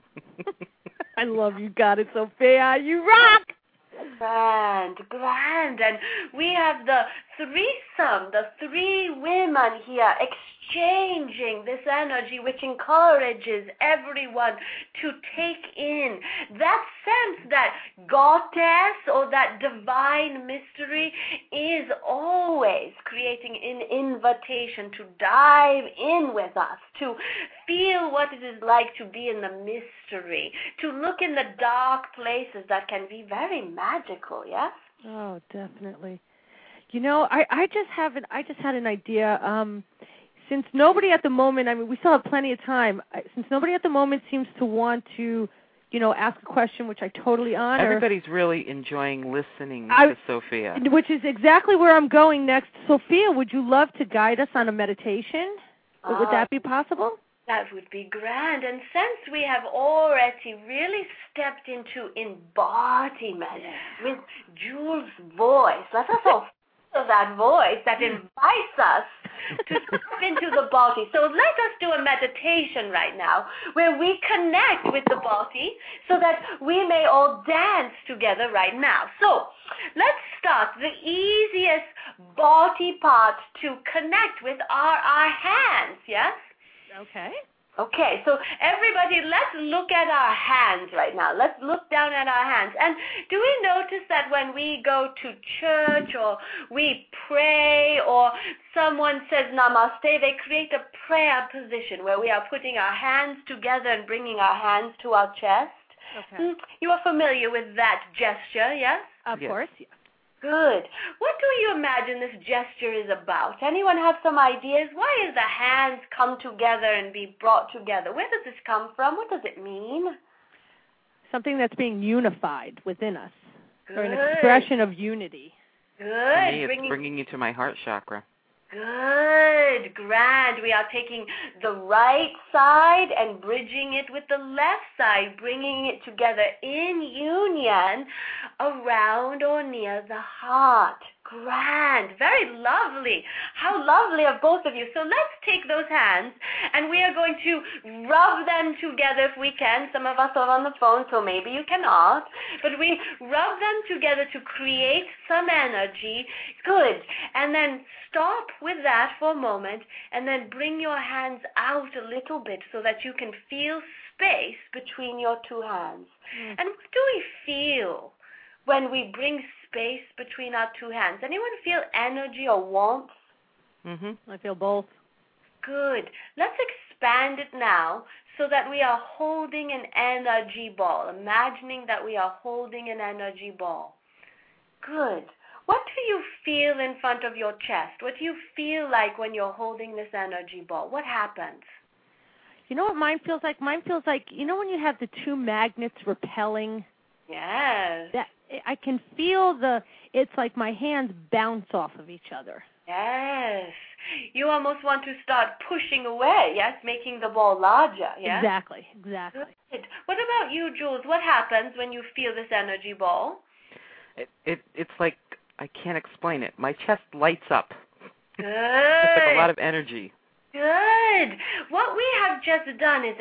I love you, Goddess Sophia. You rock! Grand, grand. And we have the threesome, the three women here exchanging this energy, which encourages everyone to take in that sense that Goddess or that divine mystery is always creating an invitation to dive in with us, to feel what it is like to be in the mystery, to look in the dark places that can be very magical, yes? Oh, definitely. You know, I, I just have an, I just had an idea. Um, since nobody at the moment, I mean, we still have plenty of time. Since nobody at the moment seems to want to, you know, ask a question, which I totally honor. Everybody's really enjoying listening I, to Sophia. Which is exactly where I'm going next. Sophia, would you love to guide us on a meditation? Uh, would that be possible? That would be grand. And since we have already really stepped into embodiment with Jules' voice, let us all feel that voice that invites us to step into the body. So let us do a meditation right now where we connect with the body so that we may all dance together right now. So let's start. The easiest body part to connect with are our hands, yes? Okay. Okay, so everybody, let's look at our hands right now. Let's look down at our hands. And do we notice that when we go to church or we pray or someone says namaste, they create a prayer position where we are putting our hands together and bringing our hands to our chest? Okay. Mm, you are familiar with that gesture, yes? Of Yes. course, yes. Good. What do you imagine this gesture is about? Anyone have some ideas? Why is the hands come together and be brought together? Where does this come from? What does it mean? Something that's being unified within us, Good. or an expression of unity. Good. For me, it's bringing, bringing you to my heart chakra. Good. Grand. We are taking the right side and bridging it with the left side, bringing it together in union around or near the heart. Grand. Very lovely. How lovely of both of you. So let's take those hands and we are going to rub them together if we can. Some of us are on the phone, so maybe you cannot. But we rub them together to create some energy. Good. And then stop with that for a moment and then bring your hands out a little bit so that you can feel space between your two hands. Mm. And what do we feel when we bring space between our two hands? Anyone feel energy or warmth? Mm-hmm. I feel both. Good. Let's expand it now so that we are holding an energy ball, imagining that we are holding an energy ball. Good. What do you feel in front of your chest? What do you feel like when you're holding this energy ball? What happens? You know what mine feels like? Mine feels like, you know when you have the two magnets repelling? Yes. That I can feel the, it's like my hands bounce off of each other. Yes. You almost want to start pushing away, yes, making the ball larger, yes? Exactly, exactly. Good. What about you, Jules? What happens when you feel this energy ball? It, it It's like, I can't explain it. My chest lights up. Good. It's like a lot of energy. Good. What we have just done is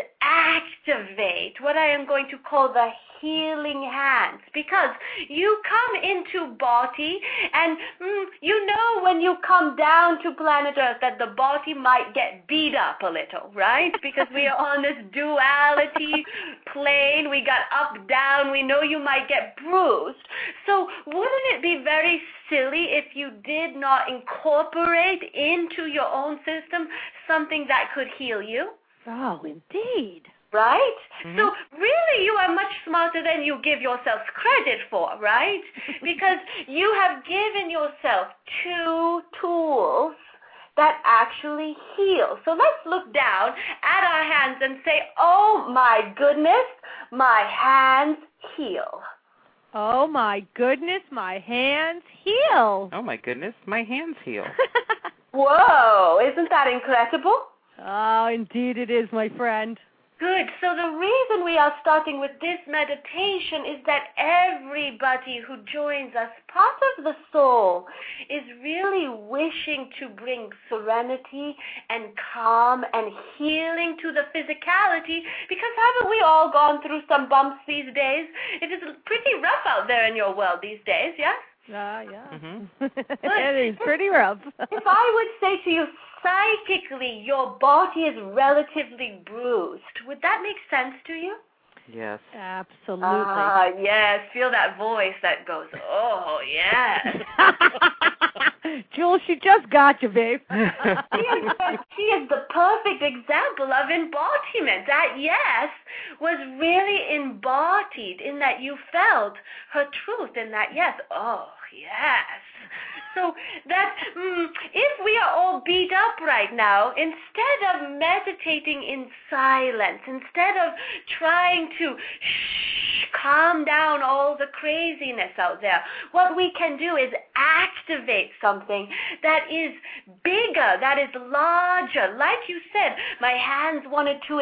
activate what I am going to call the healing hands, because you come into body and mm, you know when you come down to planet Earth that the body might get beat up a little, right? Because we are on this duality plane. We got up, down. We know you might get bruised. So wouldn't it be very silly if you did not incorporate into your own system something that could heal you? Oh, indeed. Right? Mm-hmm. So really you are much smarter than you give yourself credit for, right? Because you have given yourself two tools that actually heal. So let's look down at our hands and say, oh my goodness, my hands heal. Oh my goodness, my hands heal. Oh my goodness, my hands heal. Whoa, isn't that incredible? Oh, indeed it is, my friend. Good. So the reason we are starting with this meditation is that everybody who joins us, part of the soul, is really wishing to bring serenity and calm and healing to the physicality, because haven't we all gone through some bumps these days? It is pretty rough out there in your world these days, yes? Ah, uh, yeah. Mm-hmm. It is pretty rough. If I would say to you, psychically, your body is relatively bruised, would that make sense to you? Yes. Absolutely. Ah, yes. Feel that voice that goes, oh, yes. Jules, she just got you, babe. she, is, she is the perfect example of embodiment. That yes was really embodied in that you felt her truth in that yes. Oh, yes. So that mm, if we are all beat up right now, instead of meditating in silence, instead of trying to shh, calm down all the craziness out there, what we can do is activate something that is bigger, that is larger. Like you said, my hands wanted to expand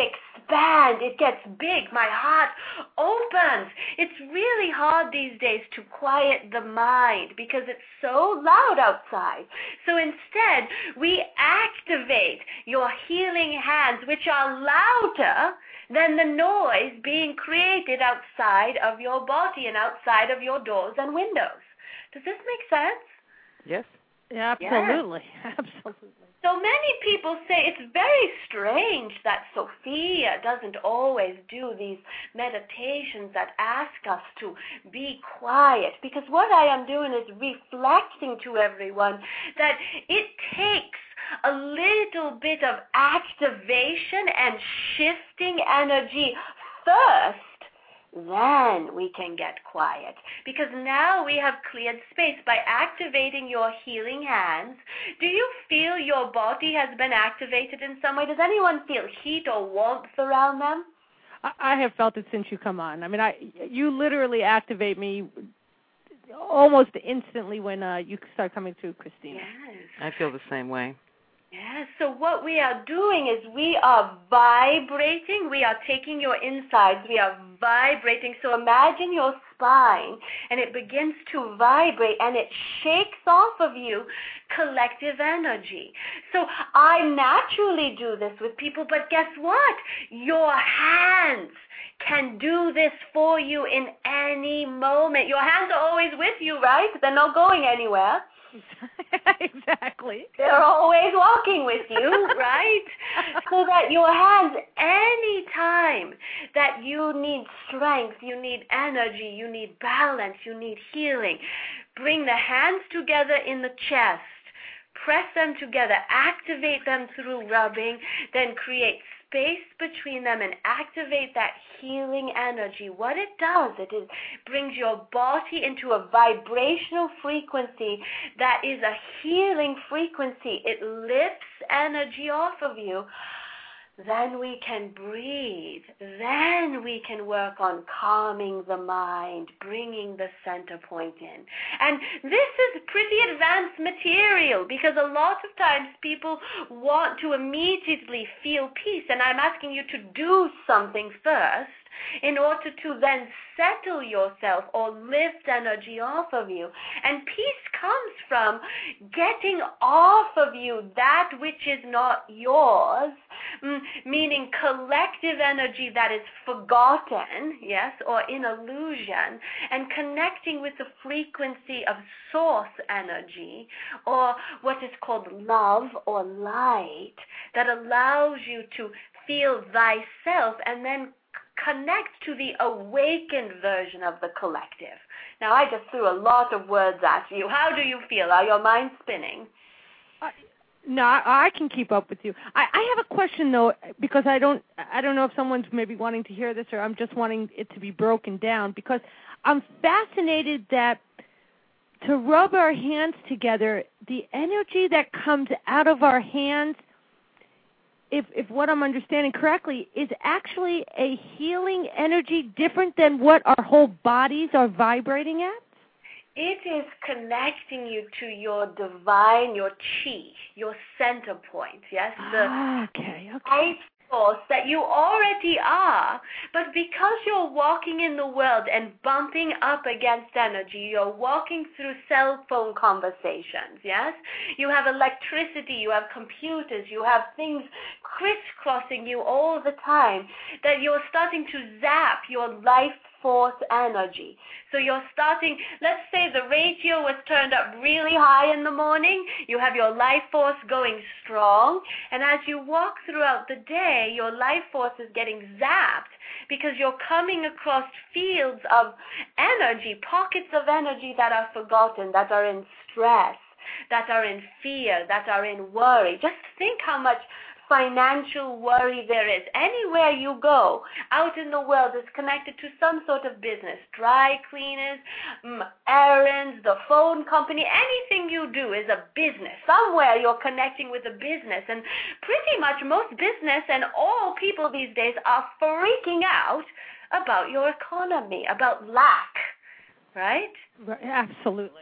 expand, it gets big, my heart opens. It's really hard these days to quiet the mind because it's so loud outside. So instead, we activate your healing hands, which are louder than the noise being created outside of your body and outside of your doors and windows. Does this make sense? Yes. Yeah, absolutely. Yes. Absolutely. So many people say it's very strange that Sophia doesn't always do these meditations that ask us to be quiet, because what I am doing is reflecting to everyone that it takes a little bit of activation and shifting energy first. Then we can get quiet, because now we have cleared space by activating your healing hands. Do you feel your body has been activated in some way? Does anyone feel heat or warmth around them? I have felt it since you come on. I mean, I you literally activate me almost instantly when uh, you start coming through, Christina. Yes. I feel the same way. Yes, so what we are doing is we are vibrating, we are taking your insides, we are vibrating. So imagine your spine, and it begins to vibrate, and it shakes off of you collective energy. So I naturally do this with people, but guess what? Your hands can do this for you in any moment. Your hands are always with you, right? They're not going anywhere. Exactly. They're always walking with you, right? So that your hands, any time that you need strength, you need energy, you need balance, you need healing, bring the hands together in the chest, press them together, activate them through rubbing, then create space between them and activate that healing energy. What it does, it is brings your body into a vibrational frequency that is a healing frequency. It lifts energy off of you. Then we can breathe. Then we can work on calming the mind, bringing the center point in. And this is pretty advanced material, because a lot of times people want to immediately feel peace, and I'm asking you to do something first in order to then settle yourself or lift energy off of you. And peace comes from getting off of you that which is not yours, mm, meaning collective energy that is forgotten, yes, or in illusion, and connecting with the frequency of source energy, or what is called love or light, that allows you to feel thyself and then connect to the awakened version of the collective. Now, I just threw a lot of words at you. How do you feel? Are your mind spinning? Uh, no, I, I can keep up with you. I, I have a question, though, because I don't I don't know if someone's maybe wanting to hear this, or I'm just wanting it to be broken down, because I'm fascinated that to rub our hands together, the energy that comes out of our hands, If, if what I'm understanding correctly, is actually a healing energy different than what our whole bodies are vibrating at? It is connecting you to your divine, your chi, your center point, yes? The ah, okay, okay. life force that you already are, but because you're walking in the world and bumping up against energy, you're walking through cell phone conversations, yes? You have electricity, you have computers, you have things crisscrossing you all the time, that you're starting to zap your life force energy. So you're starting, let's say the radio was turned up really high in the morning, you have your life force going strong, and as you walk throughout the day, your life force is getting zapped because you're coming across fields of energy, pockets of energy that are forgotten, that are in stress, that are in fear, that are in worry. Just think how much financial worry there is. Anywhere you go out in the world is connected to some sort of business, dry cleaners, um, errands, the phone company, anything you do is a business. Somewhere you're connecting with a business, and pretty much most business and all people these days are freaking out about your economy, about lack, right? Right, absolutely.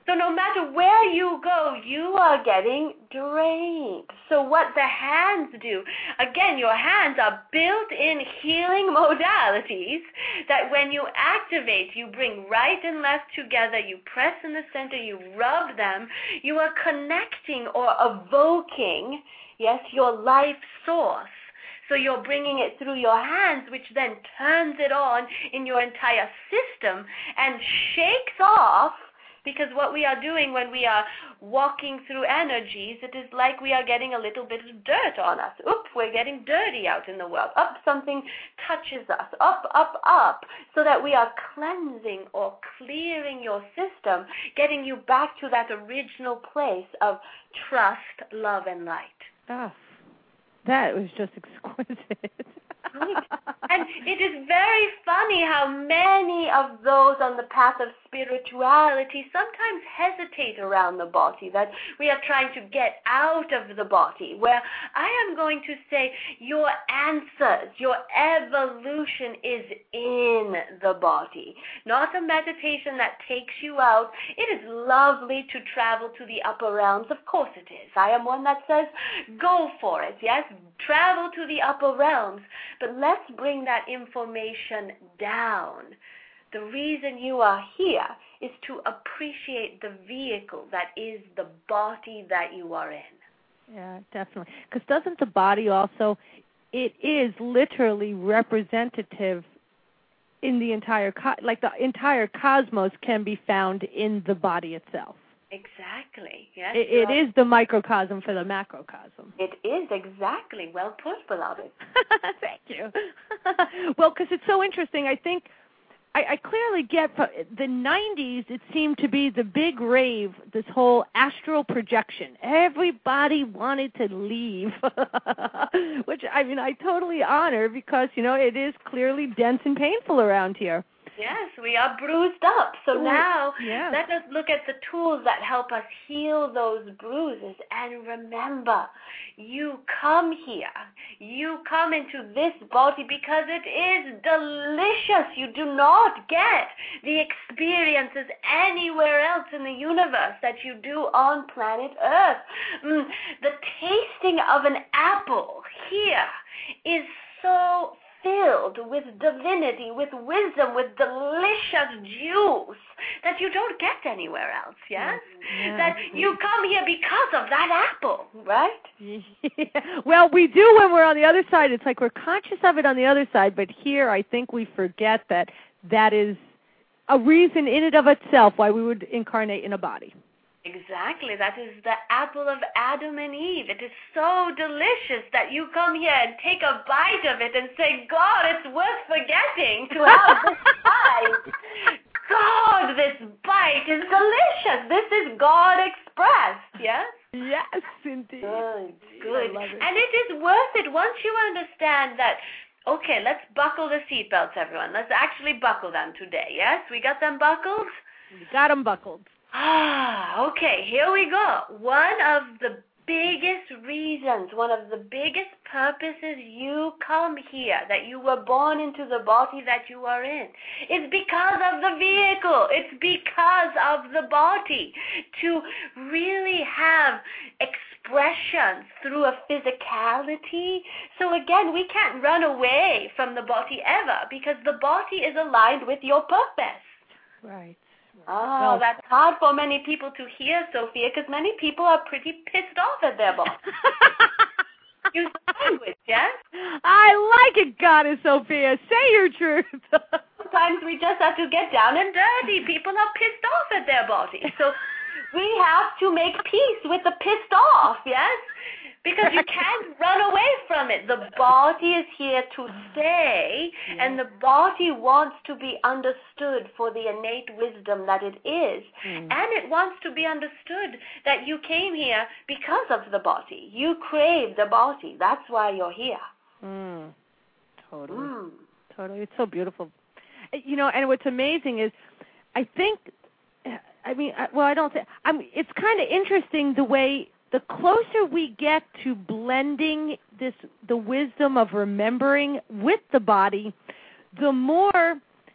So no matter where you go, you are getting drained. So what the hands do, again, your hands are built-in healing modalities that when you activate, you bring right and left together, you press in the center, you rub them, you are connecting or evoking, yes, your life source. So you're bringing it through your hands, which then turns it on in your entire system and shakes off, because what we are doing when we are walking through energies, it is like we are getting a little bit of dirt on us. Oop, we're getting dirty out in the world. Up, something touches us. Up, up, up, so that we are cleansing or clearing your system, getting you back to that original place of trust, love, and light. Oh. That was just exquisite. Right. And it is very funny how many of those on the path of spirituality sometimes hesitate around the body, that we are trying to get out of the body, where I am going to say your answers, your evolution is in the body, not a meditation that takes you out. It is lovely to travel to the upper realms. Of course it is. I am one that says go for it, yes? Travel to the upper realms, but let's bring that information down. The reason you are here is to appreciate the vehicle that is the body that you are in. Yeah, definitely. Because doesn't the body also, it is literally representative in the entire, co- like the entire cosmos can be found in the body itself. Exactly. Yes. It, it is the microcosm for the macrocosm. It is, exactly. Well put, beloved. Thank you. Well, because it's so interesting. I think I, I clearly get from the nineties, it seemed to be the big rave, this whole astral projection. Everybody wanted to leave, which, I mean, I totally honor because, you know, it is clearly dense and painful around here. Yes, we are bruised up. So now yeah. let us look at the tools that help us heal those bruises. And remember, you come here. You come into this body because it is delicious. You do not get the experiences anywhere else in the universe that you do on planet Earth. Mm, the tasting of an apple here is so filled with divinity, with wisdom, with delicious juice that you don't get anywhere else, yes? Yeah. That you come here because of that apple, right? Yeah. Well, we do when we're on the other side. It's like we're conscious of it on the other side, but here I think we forget that that is a reason in and of itself why we would incarnate in a body. Exactly. That is the apple of Adam and Eve. It is so delicious that you come here and take a bite of it and say, God, it's worth forgetting to have this bite. God, this bite is delicious. This is God expressed, yes? Yes, indeed. Good, good. It. And it is worth it once you understand that. Okay, let's buckle the seatbelts, everyone. Let's actually buckle them today, yes? We got them buckled? We got them buckled. Ah, okay, here we go. One of the biggest reasons, one of the biggest purposes you come here, that you were born into the body that you are in, is because of the vehicle. It's because of the body. To really have expressions through a physicality. So again, we can't run away from the body ever, because the body is aligned with your purpose. Right. Oh, well, that's hard for many people to hear, Sophia, because many people are pretty pissed off at their boss. Use language, yes? I like it, Goddess Sophia. Say your truth. Sometimes we just have to get down and dirty. People are pissed off at their body. So we have to make peace with the pissed off, yes? Because you can't run away from it. The body is here to stay, yeah. And the body wants to be understood for the innate wisdom that it is. Mm. And it wants to be understood that you came here because of the body. You crave the body. That's why you're here. Mm. Totally. Mm. Totally. It's so beautiful. You know, and what's amazing is, I think, I mean, well, I don't think, I mean, it's kind of interesting the way, the closer we get to blending this, the wisdom of remembering with the body, the more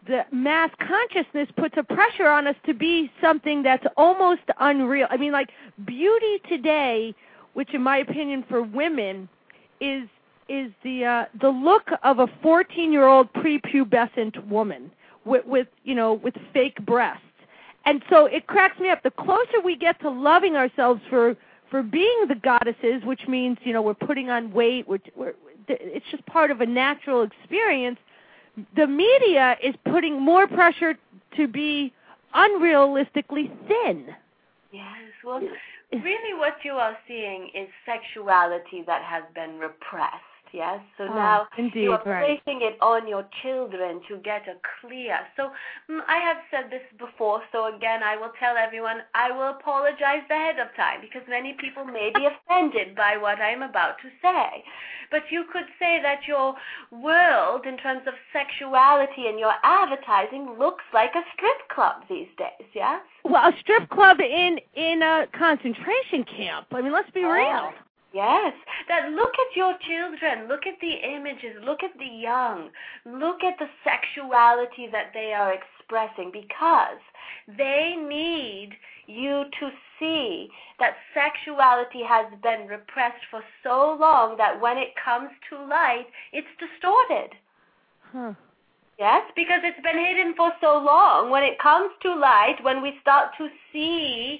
the mass consciousness puts a pressure on us to be something that's almost unreal. I mean, like, beauty today, which in my opinion for women is is the uh, the look of a fourteen-year-old prepubescent woman with, with you know with fake breasts. And so it cracks me up. The closer we get to loving ourselves for for being the goddesses, which means, you know, we're putting on weight, we're, we're, it's just part of a natural experience, the media is putting more pressure to be unrealistically thin. Yes, well, really what you are seeing is sexuality that has been repressed. Yes, so oh, now indeed, you are right. placing it on your children to get a clear. So mm, I have said this before, so again I will tell everyone I will apologize ahead of time because many people may be offended by what I am about to say. But you could say that your world in terms of sexuality and your advertising looks like a strip club these days, yes? Well, a strip club in, in a concentration camp. I mean, let's be oh. real. Yes, that look at your children, look at the images, look at the young, look at the sexuality that they are expressing because they need you to see that sexuality has been repressed for so long that when it comes to light, it's distorted. Huh. Yes, because it's been hidden for so long. When it comes to light, when we start to see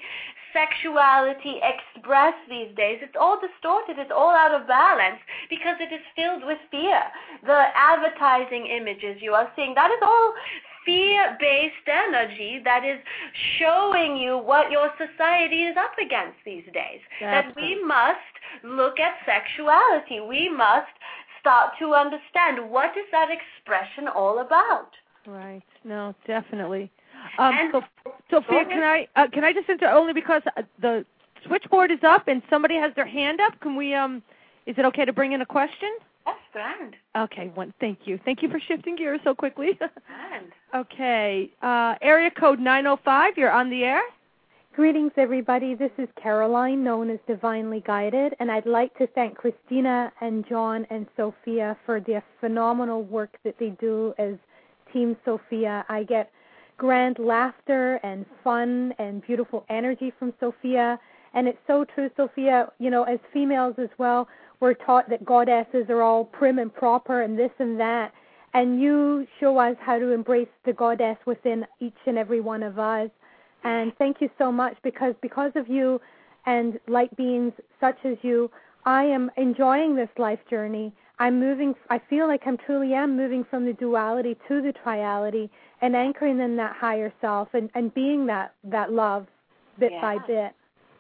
sexuality expressed these days, it's all distorted, it's all out of balance because it is filled with fear. The advertising images you are seeing, that is all fear-based energy that is showing you what your society is up against these days. That's that we must look at sexuality. We must start to understand what is that expression all about. Right. No, definitely. Um, and so, Sophia, can I uh, can I just enter only because the switchboard is up and somebody has their hand up? Can we? Um, is it okay to bring in a question? Yes, grand. Okay. One. Thank you. Thank you for shifting gears so quickly. Grand. Okay. Uh, area code nine oh five. You're on the air. Greetings, everybody. This is Caroline, known as Divinely Guided, and I'd like to thank Christina and John and Sophia for the phenomenal work that they do as Team Sophia. I get grand laughter and fun and beautiful energy from Sophia, and it's so true, Sophia. You know, as females as well, we're taught that goddesses are all prim and proper and this and that, and you show us how to embrace the goddess within each and every one of us. And thank you so much because because of you and light beings such as you, I am enjoying this life journey. I'm moving, I feel like I'm truly am moving from the duality to the triality and anchoring in that higher self and, and being that, that love bit yeah. by bit.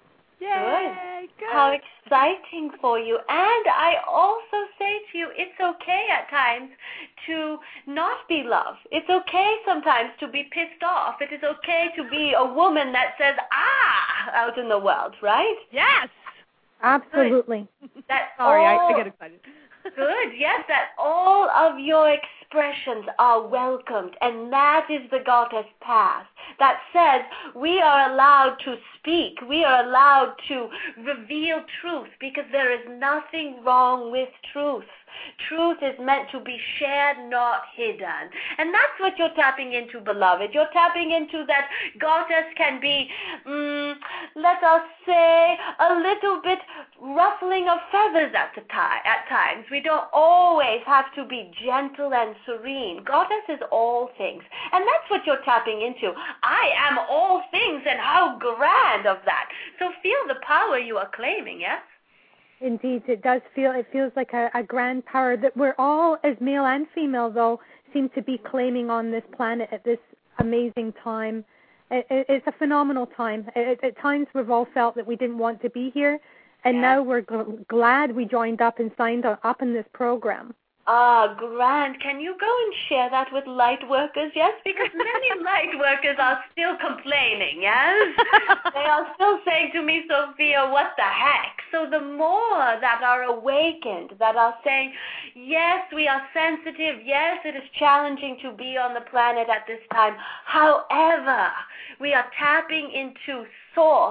Yay! Good. How exciting for you. And I also say to you, it's okay at times to not be loved. It's okay sometimes to be pissed off. It is okay to be a woman that says, ah, out in the world, right? Yes! Absolutely. That Sorry, all, I, I get excited. Good, yes, that all of your expressions are welcomed, and that is the goddess path that says we are allowed to speak, we are allowed to reveal truth, because there is nothing wrong with truth. Truth is meant to be shared, not hidden. And that's what you're tapping into, beloved. You're tapping into that goddess can be, um, let us say, a little bit ruffling of feathers at, the ti- at times. We don't always have to be gentle and serene. Goddess is all things. And that's what you're tapping into. I am all things, and how grand of that. So feel the power you are claiming, yes? Indeed, it does feel, it feels like a, a grand power that we're all, as male and female, though, seem to be claiming on this planet at this amazing time. It, it, it's a phenomenal time. It, at times we've all felt that we didn't want to be here, and yeah. now we're g- glad we joined up and signed up in this program. Ah, grand. Can you go and share that with light workers, yes? Because many light workers are still complaining, yes? They are still saying to me, Sophia, what the heck? So the more that are awakened, that are saying, yes, we are sensitive, yes, it is challenging to be on the planet at this time. However, we are tapping into source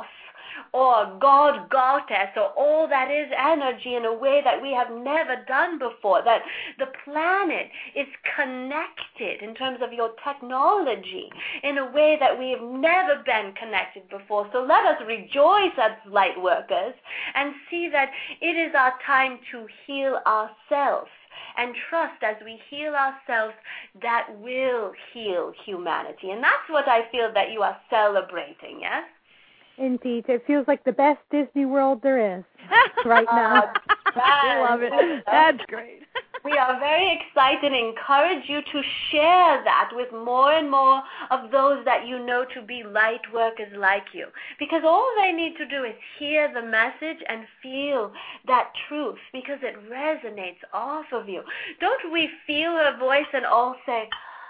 or God Goddess, or all that is energy in a way that we have never done before, that the planet is connected in terms of your technology in a way that we have never been connected before. So let us rejoice as light workers and see that it is our time to heal ourselves, and trust as we heal ourselves that will heal humanity. And that's what I feel that you are celebrating, yes? Indeed. It feels like the best Disney World there is right now. Uh, I love it. That's great. We are very excited and encourage you to share that with more and more of those that you know to be light workers like you. Because all they need to do is hear the message and feel that truth, because it resonates off of you. Don't we feel her voice and all say,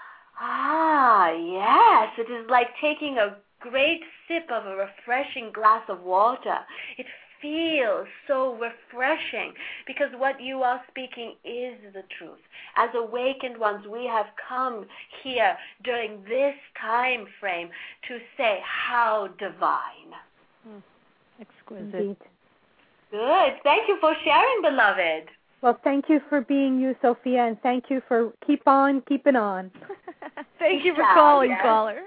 ah, yes, it is like taking a great sip of a refreshing glass of water. It feels so refreshing because what you are speaking is the truth. As awakened ones, we have come here during this time frame to say how divine. Mm. Exquisite. Indeed. Good. Thank you for sharing, beloved. Well, thank you for being you, Sophia, and thank you for keep on keeping on. Thank you for calling, yes. caller.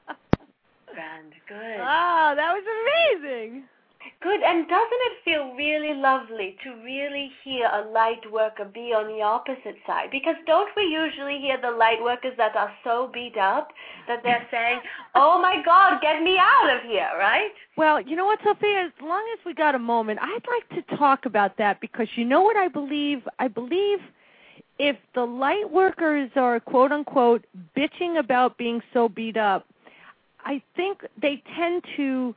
Grand. Good. Oh, that was amazing. Good, and doesn't it feel really lovely to really hear a light worker be on the opposite side? Because don't we usually hear the light workers that are so beat up that they're saying, oh my God, get me out of here, right? Well, you know what, Sophia, as long as we got a moment, I'd like to talk about that because you know what I believe? I believe if the light workers are, quote unquote, bitching about being so beat up, I think they tend to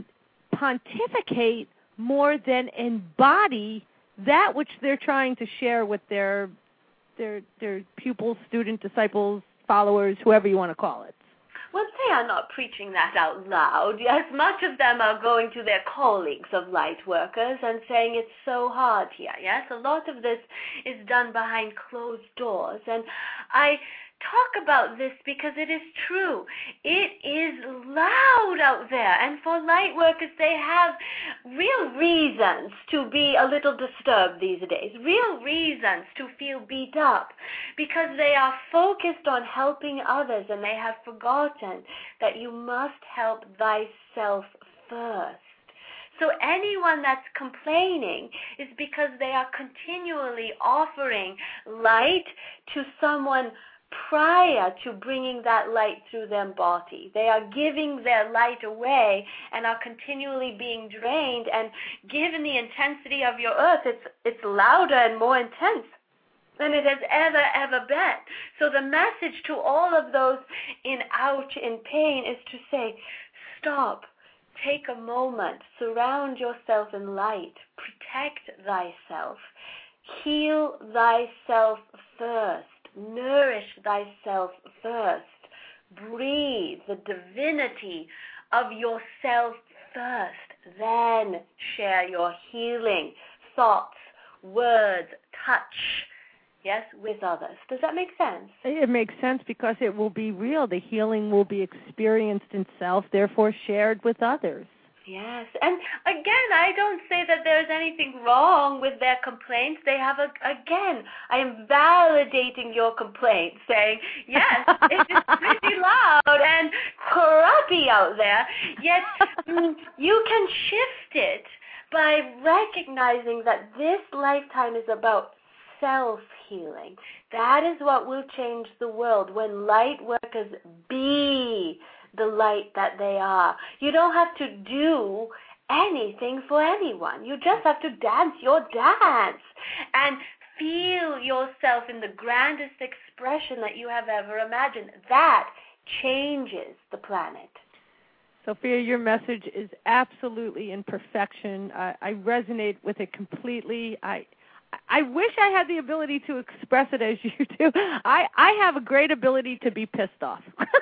pontificate more than embody that which they're trying to share with their their their pupils, students, disciples, followers, whoever you want to call it. Well, they are not preaching that out loud. Yes, much of them are going to their colleagues of light workers and saying it's so hard here. Yes, a lot of this is done behind closed doors, and I talk about this because it is true. It is loud out there, and for light workers, they have real reasons to be a little disturbed these days, real reasons to feel beat up, because they are focused on helping others, and they have forgotten that you must help thyself first. So anyone that's complaining is because they are continually offering light to someone prior to bringing that light through their body. They are giving their light away and are continually being drained, and given the intensity of your earth, it's it's louder and more intense than it has ever, ever been. So the message to all of those in ouch, in pain, is to say, stop, take a moment, surround yourself in light, protect thyself, heal thyself first. Nourish thyself first. Breathe the divinity of yourself first. Then share your healing thoughts, words, touch, yes, with others. Does that make sense? It makes sense because it will be real. The healing will be experienced in self, therefore shared with others. Yes, and again, I don't say that there's anything wrong with their complaints. They have, a, again, I am validating your complaint, saying, yes, it is pretty loud and crappy out there, yet mm, you can shift it by recognizing that this lifetime is about self-healing. That is what will change the world when light workers be the light that they are. You don't have to do anything for anyone. You just have to dance your dance and feel yourself in the grandest expression that you have ever imagined. That changes the planet. Sophia, your message is absolutely in perfection. I, I resonate with it completely. I I wish I had the ability to express it as you do. I, I have a great ability to be pissed off.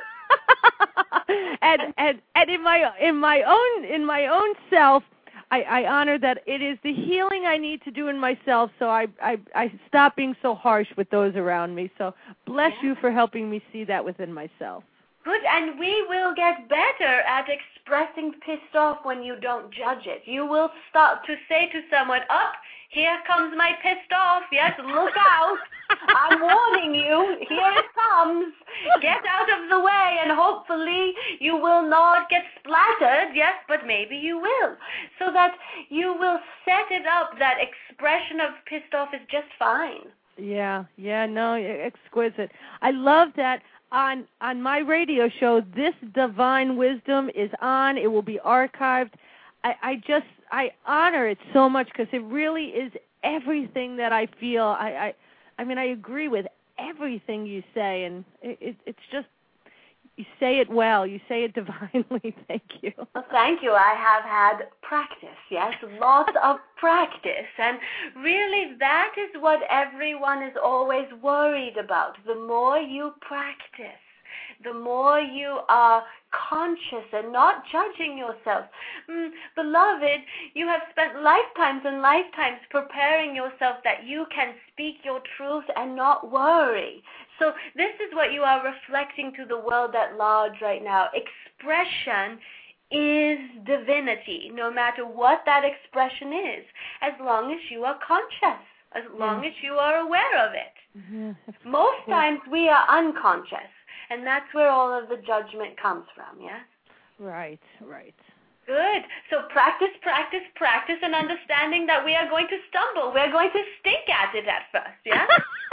and and and in my in my own in my own self, I, I honor that it is the healing I need to do in myself. So I I, I stop being so harsh with those around me. So bless yeah. you for helping me see that within myself. Good, and we will get better at expressing pissed off when you don't judge it. You will start to say to someone, up, here comes my pissed off. Yes, look out. I'm warning you. Here it comes. Get out of the way, and hopefully you will not get splattered. Yes, but maybe you will. So that you will set it up that expression of pissed off is just fine. Yeah, yeah, no, exquisite. I love that. On on my radio show, This Divine Wisdom is on. It will be archived. I, I just, I honor it so much because it really is everything that I feel. I, I, I mean, I agree with everything you say, and it, it, it's just, you say it well. You say it divinely. Thank you. Well, thank you. I have had practice, yes, lots of practice. And really that is what everyone is always worried about. The more you practice, the more you are conscious and not judging yourself. Mm, beloved, you have spent lifetimes and lifetimes preparing yourself that you can speak your truth and not worry. So this is what you are reflecting to the world at large right now. Expression is divinity, no matter what that expression is, as long as you are conscious, as long yeah. as you are aware of it. Mm-hmm. Most yeah. times we are unconscious, and that's where all of the judgment comes from, yes? Right, right. Good. So practice, practice, practice, and understanding that we are going to stumble. We're going to stink at it at first, yes?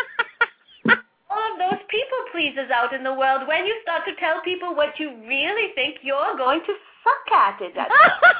All of those people pleasers out in the world, when you start to tell people what you really think, you're going to suck at it at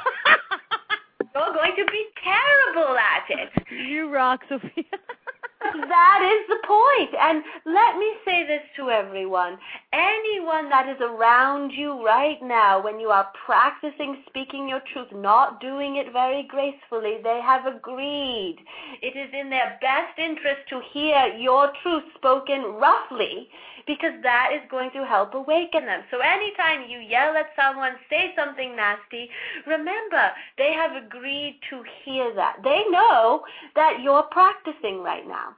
first. You're going to be terrible at it. You rock, Sophia. That is the point. And let me say this to everyone. Anyone that is around you right now, when you are practicing speaking your truth, not doing it very gracefully, they have agreed. It is in their best interest to hear your truth spoken roughly, because that is going to help awaken them. So anytime you yell at someone, say something nasty, remember, they have agreed to hear that. They know that you're practicing right now.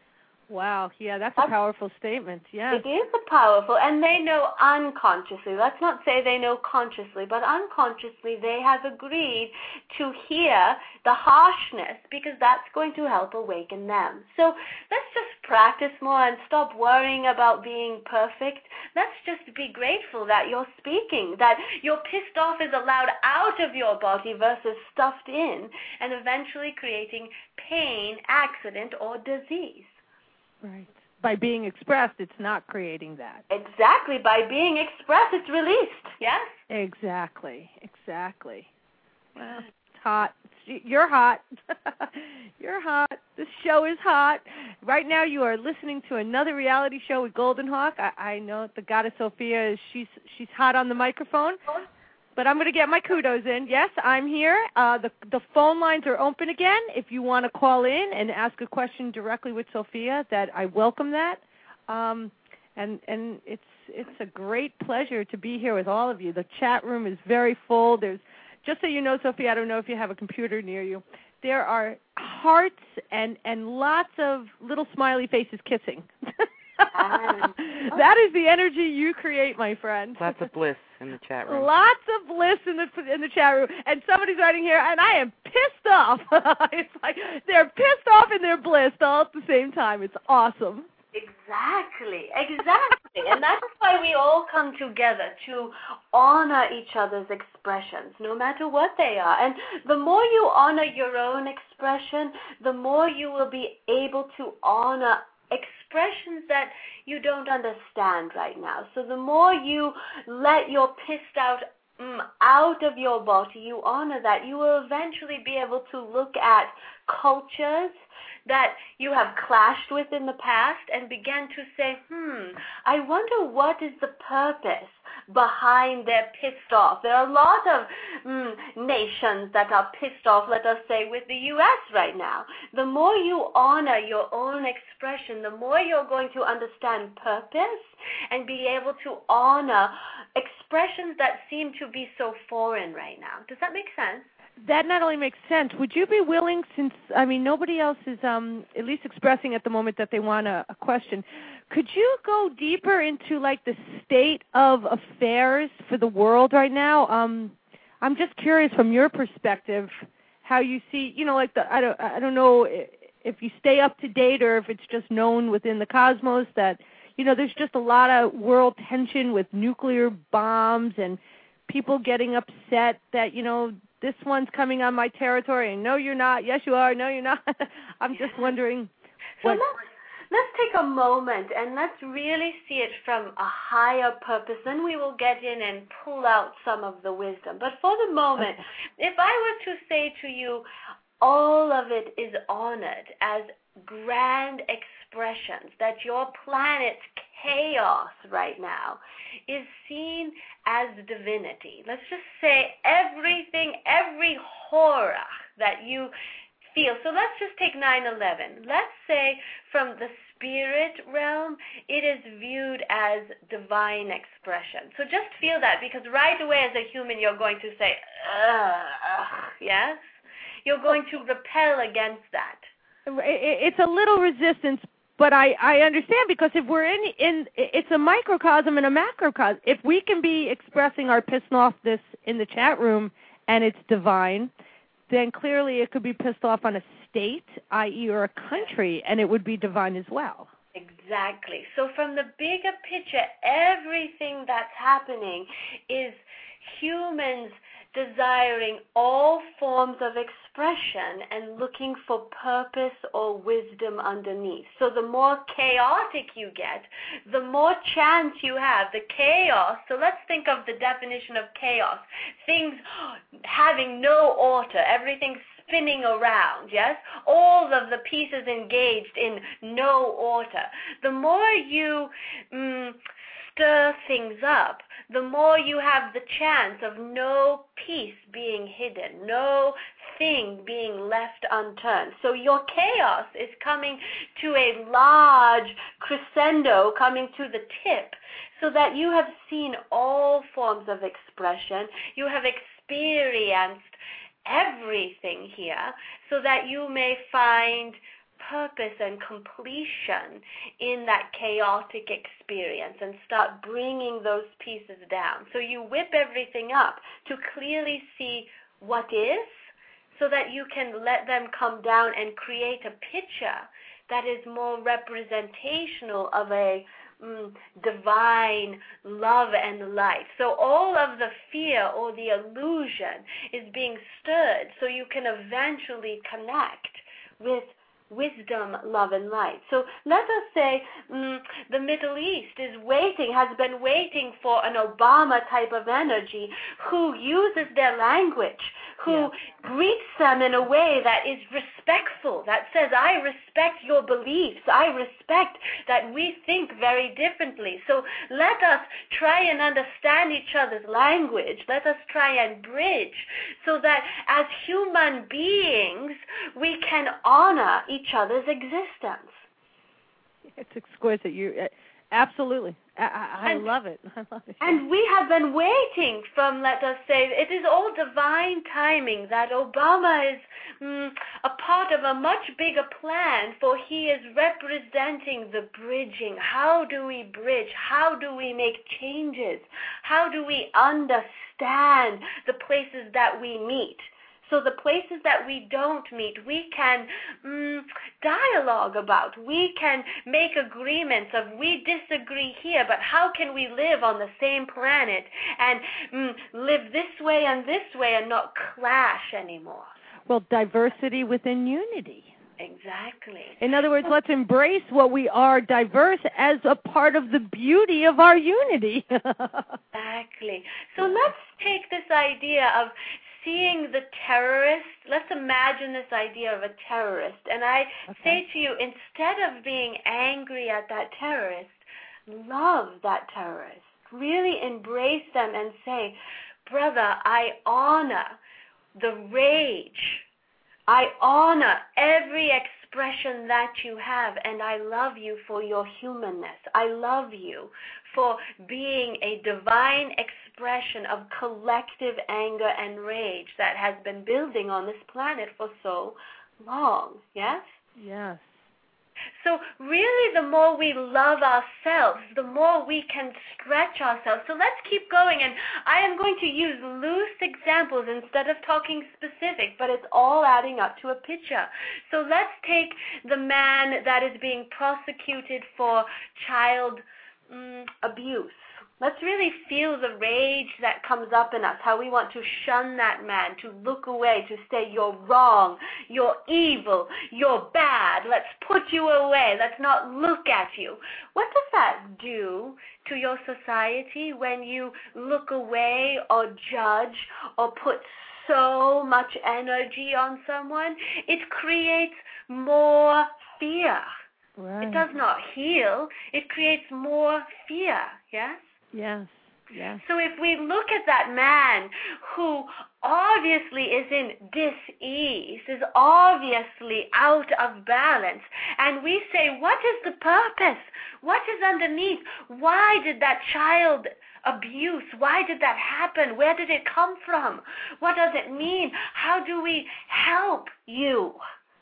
Wow, yeah, that's a powerful statement, yeah. It is a powerful, and they know unconsciously. Let's not say they know consciously, but unconsciously they have agreed to hear the harshness, because that's going to help awaken them. So let's just practice more and stop worrying about being perfect. Let's just be grateful that you're speaking, that your pissed off is allowed out of your body versus stuffed in, and eventually creating pain, accident, or disease. Right. By being expressed, it's not creating that. Exactly. By being expressed, it's released. Yes? Exactly. Exactly. Well, it's hot. You're hot. You're hot. This show is hot. Right now you are listening to another reality show with Golden Hawk. I, I know the goddess Sophia, is she's, she's hot on the microphone. But I'm going to get my kudos in. Yes, I'm here. Uh, the the phone lines are open again. If you want to call in and ask a question directly with Sophia, that I welcome that. Um, and and it's it's a great pleasure to be here with all of you. The chat room is very full. There's just so you know, Sophia, I don't know if you have a computer near you. There are hearts and and lots of little smiley faces kissing. um, that is the energy you create, my friend. Lots of bliss in the chat room. Lots of bliss in the in the chat room. And somebody's writing here, and I am pissed off. It's like they're pissed off and they're blissed all at the same time. It's awesome. Exactly, exactly. And that's why we all come together, to honor each other's expressions, no matter what they are. And the more you honor your own expression, the more you will be able to honor expressions that you don't understand right now. So the more you let your pissed out mm, out of your body, you honor that, you will eventually be able to look at cultures that you have clashed with in the past and begin to say, hmm, I wonder what is the purpose behind their pissed off. There are a lot of mm, nations that are pissed off, let us say, with the U S right now. The more you honor your own expression, the more you're going to understand purpose and be able to honor expressions that seem to be so foreign right now. Does that make sense? that not only makes sense, would you be willing, since, I mean, nobody else is um, at least expressing at the moment that they want a, a question, could you go deeper into, like, the state of affairs for the world right now? Um, I'm just curious from your perspective how you see, you know, like, the I don't, I don't know if you stay up to date or if it's just known within the cosmos that, you know, there's just a lot of world tension with nuclear bombs and people getting upset that, you know, this one's coming on my territory, and no, you're not. Yes, you are. No, you're not. I'm just wondering. So what... let's, let's take a moment and let's really see it from a higher purpose. Then we will get in and pull out some of the wisdom. But for the moment, okay. If I were to say to you, all of it is honored as grand expressions, that your planet's chaos right now is seen as divinity. Let's just say everything, every horror that you feel. So let's just take nine eleven. Let's say from the spirit realm, it is viewed as divine expression. So just feel that, because right away as a human you're going to say, ugh, yes? You're going to repel against that. It's a little resistance, but I, I understand, because if we're in, in, it's a microcosm and a macrocosm. If we can be expressing our pissed offness in the chat room and it's divine, then clearly it could be pissed off on a state, that is or a country, and it would be divine as well. Exactly. So from the bigger picture, everything that's happening is humans desiring all forms of expression and looking for purpose or wisdom underneath. So the more chaotic you get, the more chance you have. The chaos, so let's think of the definition of chaos. Things having no order, everything spinning around, yes? All of the pieces engaged in no order. The more you mm, stir things up, the more you have the chance of no piece being hidden, no thing being left unturned. So your chaos is coming to a large crescendo, coming to the tip, so that you have seen all forms of expression. You have experienced everything here, so that you may find purpose and completion in that chaotic experience and start bringing those pieces down. So you whip everything up to clearly see what is, so that you can let them come down and create a picture that is more representational of a mm, divine love and light. So all of the fear or the illusion is being stirred so you can eventually connect with wisdom, love, and light. So let us say mm, the Middle East is waiting, has been waiting for an Obama type of energy who uses their language, who yeah. greets them in a way that is respectful, that says, I respect your beliefs, I respect that we think very differently. So let us try and understand each other's language. Let us try and bridge so that as human beings we can honor each other's existence. It's exquisite. You uh, absolutely. I, I, I love it. I love it. And we have been waiting from, let us say, it is all divine timing that Obama is mm, a part of a much bigger plan, for he is representing the bridging. How do we bridge? How do we make changes? How do we understand the places that we meet? So the places that we don't meet, we can mm, dialogue about. We can make agreements of we disagree here, but how can we live on the same planet and mm, live this way and this way and not clash anymore? Well, diversity within unity. Exactly. In other words, let's embrace what we are diverse as a part of the beauty of our unity. Exactly. So let's take this idea of seeing the terrorist. Let's imagine this idea of a terrorist. And I okay. say to you, instead of being angry at that terrorist, love that terrorist. Really embrace them and say, brother, I honor the rage. I honor every expression that you have, and I love you for your humanness. I love you for being a divine expression expression of collective anger and rage that has been building on this planet for so long, yes? Yes. So really, the more we love ourselves, the more we can stretch ourselves. So let's keep going, and I am going to use loose examples instead of talking specific, but it's all adding up to a picture. So let's take the man that is being prosecuted for child mm, abuse. Let's really feel the rage that comes up in us, how we want to shun that man, to look away, to say, you're wrong, you're evil, you're bad, let's put you away, let's not look at you. What does that do to your society when you look away or judge or put so much energy on someone? It creates more fear. Right. It does not heal. It creates more fear, yes? Yes, yes. So if we look at that man who obviously is in dis-ease, is obviously out of balance, and we say, what is the purpose? What is underneath? Why did that child abuse? Why did that happen? Where did it come from? What does it mean? How do we help you?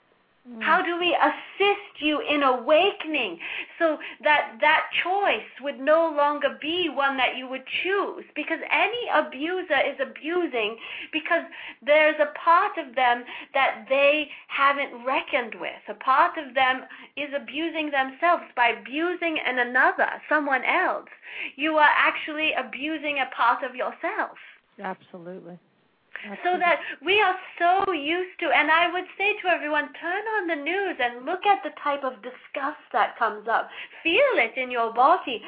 How do we assist you in awakening so that that choice would no longer be one that you would choose? Because any abuser is abusing because there's a part of them that they haven't reckoned with. A part of them is abusing themselves by abusing an another, someone else. You are actually abusing a part of yourself. Absolutely. So that we are so used to, and I would say to everyone, turn on the news and look at the type of disgust that comes up. Feel it in your body.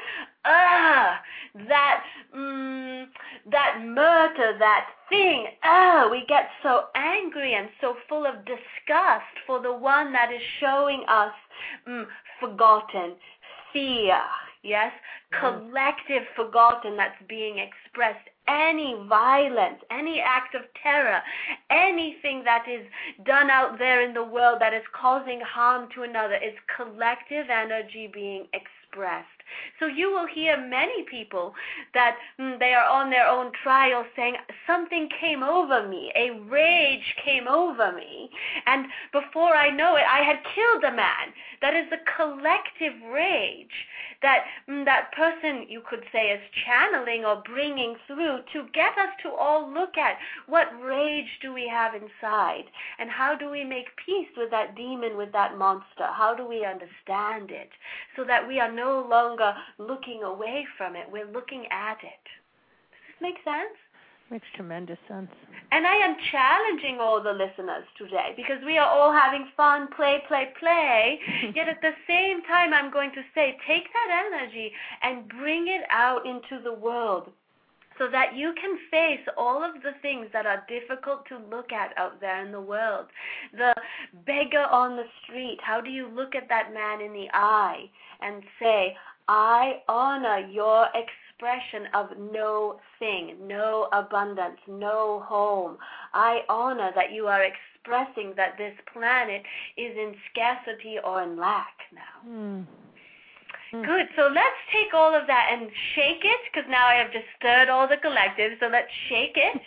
Ah, that, mm, that murder, that thing. Ah, we get so angry and so full of disgust for the one that is showing us mm, forgotten, fear. Yes, collective forgotten that's being expressed. Any violence, any act of terror, anything that is done out there in the world that is causing harm to another is collective energy being expressed. So you will hear many people that mm, they are on their own trial saying, something came over me, a rage came over me, and before I know it, I had killed a man. That is the collective rage that mm, that person, you could say, is channeling or bringing through to get us to all look at what rage do we have inside, and how do we make peace with that demon, with that monster? How do we understand it so that we are no longer looking away from it, we're looking at it. Does this make sense? Makes tremendous sense. And I am challenging all the listeners today because we are all having fun, play, play, play. Yet at the same time, I'm going to say, take that energy and bring it out into the world so that you can face all of the things that are difficult to look at out there in the world. The beggar on the street, how do you look at that man in the eye and say, I honor your expression of no thing, no abundance, no home. I honor that you are expressing that this planet is in scarcity or in lack now. Mm. Mm. Good. So let's take all of that and shake it, because now I have just stirred all the collective. So let's shake it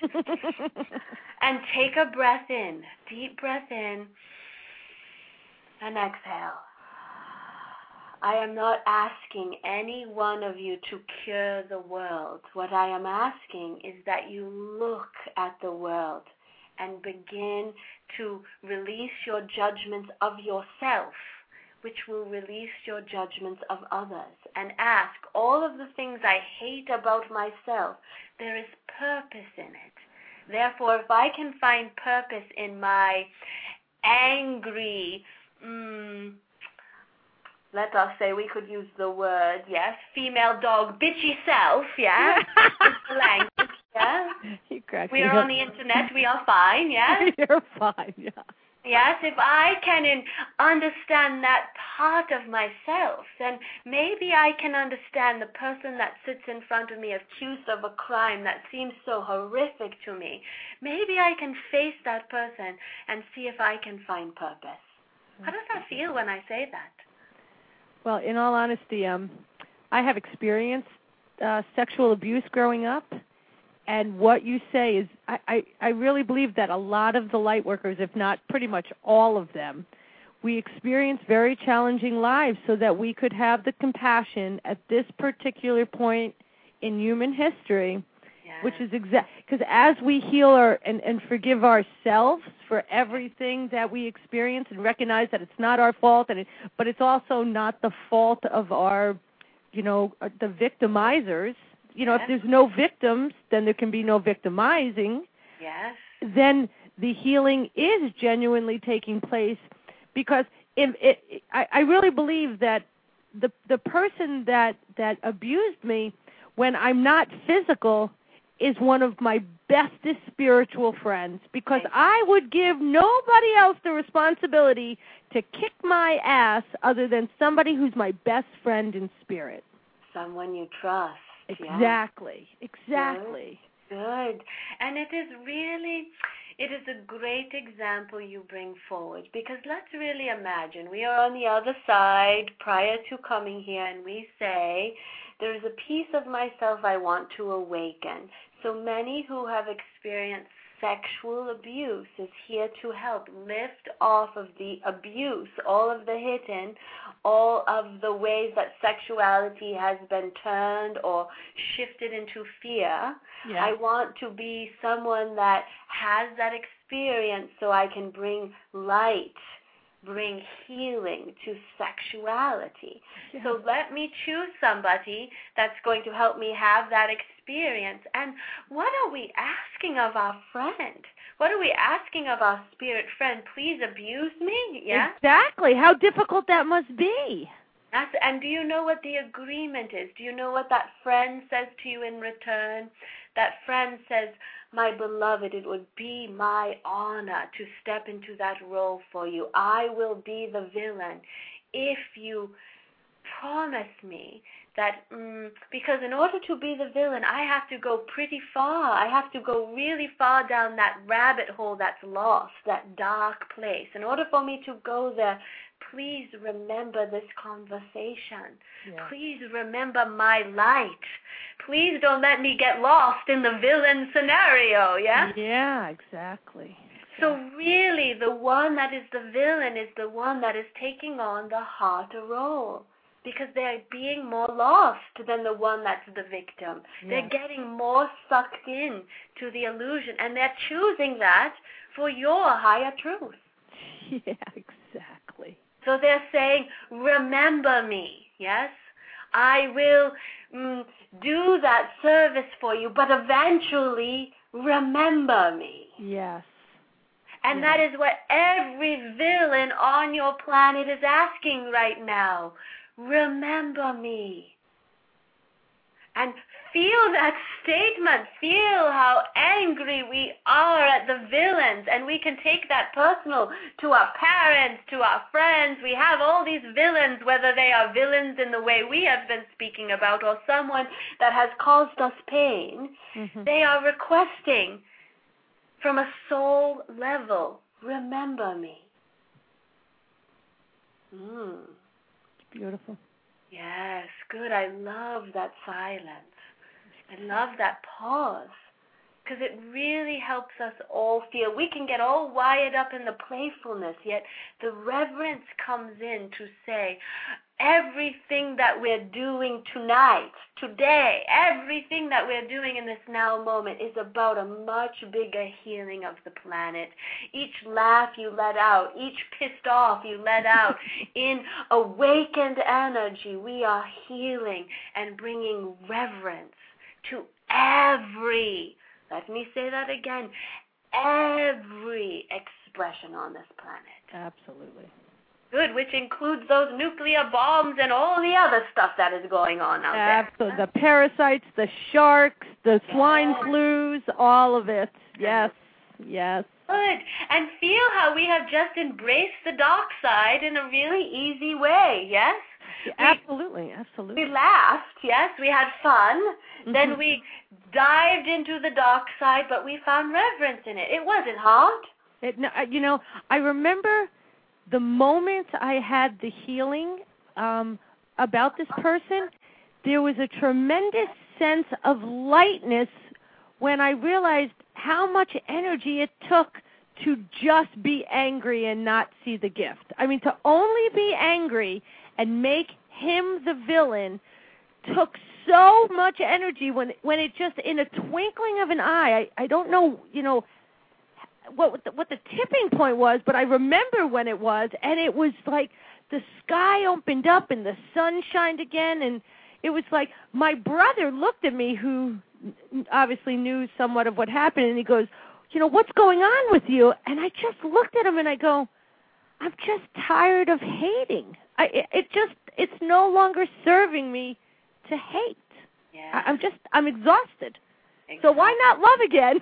and take a breath in. Deep breath in and exhale. I am not asking any one of you to cure the world. What I am asking is that you look at the world and begin to release your judgments of yourself, which will release your judgments of others, and ask all of the things I hate about myself. There is purpose in it. Therefore, if I can find purpose in my angry, mm, let us say, we could use the word, yes, female dog, bitchy self, yeah, it's the language, yeah. We are on the internet, we are fine, yeah. You're fine, yeah. Yes, if I can in, understand that part of myself, then maybe I can understand the person that sits in front of me accused of a crime that seems so horrific to me. Maybe I can face that person and see if I can find purpose. How does that feel when I say that? Well, in all honesty, um, I have experienced uh, sexual abuse growing up, And what you say is, I, I, I really believe that a lot of the light workers, if not pretty much all of them, we experience very challenging lives so that we could have the compassion at this particular point in human history, yes. which is exact, because as we heal our, and, and forgive ourselves for everything that we experience and recognize that it's not our fault, and it, but it's also not the fault of our, you know, the victimizers. You know, yes. if there's no victims, then there can be no victimizing. Yes. Then the healing is genuinely taking place. Because if it, I, I really believe that the the person that, that abused me when I'm not physical is one of my bestest spiritual friends, because I would give nobody else the responsibility to kick my ass other than somebody who's my best friend in spirit. Someone you trust. Exactly. Yeah. Exactly. Good. Good. And it is really... It is a great example you bring forward, because let's really imagine we are on the other side prior to coming here, and we say, there is a piece of myself I want to awaken. So many who have experienced sexual abuse is here to help lift off of the abuse, all of the hidden, all of the ways that sexuality has been turned or shifted into fear. Yeah. I want to be someone that has that experience so I can bring light, bring healing to sexuality. Yeah. So let me choose somebody that's going to help me have that experience. And what are we asking of our friend? What are we asking of our spirit friend? Please abuse me? Yeah? Exactly. How difficult that must be. That's, and do you know what the agreement is? Do you know what that friend says to you in return? That friend says, my beloved, it would be my honor to step into that role for you. I will be the villain if you promise me that, um, because in order to be the villain, I have to go pretty far. I have to go really far down that rabbit hole that's lost, that dark place. In order for me to go there, please remember this conversation. Yeah. Please remember my light. Please don't let me get lost in the villain scenario, yeah? Yeah, exactly. So really, the one that is the villain is the one that is taking on the harder role, because they're being more lost than the one that's the victim. Yeah. They're getting more sucked in to the illusion, and they're choosing that for your higher truth. Yeah, exactly. So they're saying, remember me, yes? I will mm, do that service for you, but eventually remember me. Yes. And yes. that is what every villain on your planet is asking right now. Remember me. And feel that statement. Feel how angry we are at the villains. And we can take that personal to our parents, to our friends. We have all these villains, whether they are villains in the way we have been speaking about or someone that has caused us pain. Mm-hmm. They are requesting from a soul level, remember me. Mm. Beautiful. Yes, good. I love that silence. I love that pause, because it really helps us all feel. We can get all wired up in the playfulness, yet the reverence comes in to say, everything that we're doing tonight, today, everything that we're doing in this now moment is about a much bigger healing of the planet. Each laugh you let out, each pissed off you let out, in awakened energy, we are healing and bringing reverence to every, let me say that again, every expression on this planet. Absolutely. Good, which includes those nuclear bombs and all the other stuff that is going on out Absolutely. there. The parasites, the sharks, the swine yes. flus, all of it. Yes, yes. Good. And feel how we have just embraced the dark side in a really easy way, yes? Yeah, absolutely, we, absolutely. We laughed, yes, we had fun. Mm-hmm. Then we dived into the dark side, but we found reverence in it. It wasn't hard. It, you know, I remember the moment I had the healing um, about this person, there was a tremendous sense of lightness when I realized how much energy it took to just be angry and not see the gift. I mean, to only be angry and make him the villain took so much energy when when it just, in a twinkling of an eye, I, I don't know, you know, what the, what the tipping point was, but I remember when it was, and it was like the sky opened up and the sun shined again, and it was like my brother looked at me, who obviously knew somewhat of what happened, and he goes, you know, what's going on with you? And I just looked at him and I go, I'm just tired of hating. I, it, it just, it's no longer serving me to hate. Yeah. I, I'm just, I'm exhausted. Exactly. So why not love again?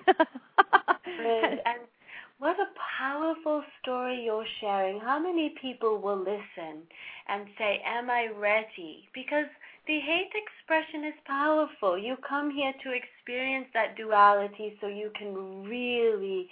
and, and what a powerful story you're sharing. How many people will listen and say, am I ready? Because the hate expression is powerful. You come here to experience that duality so you can really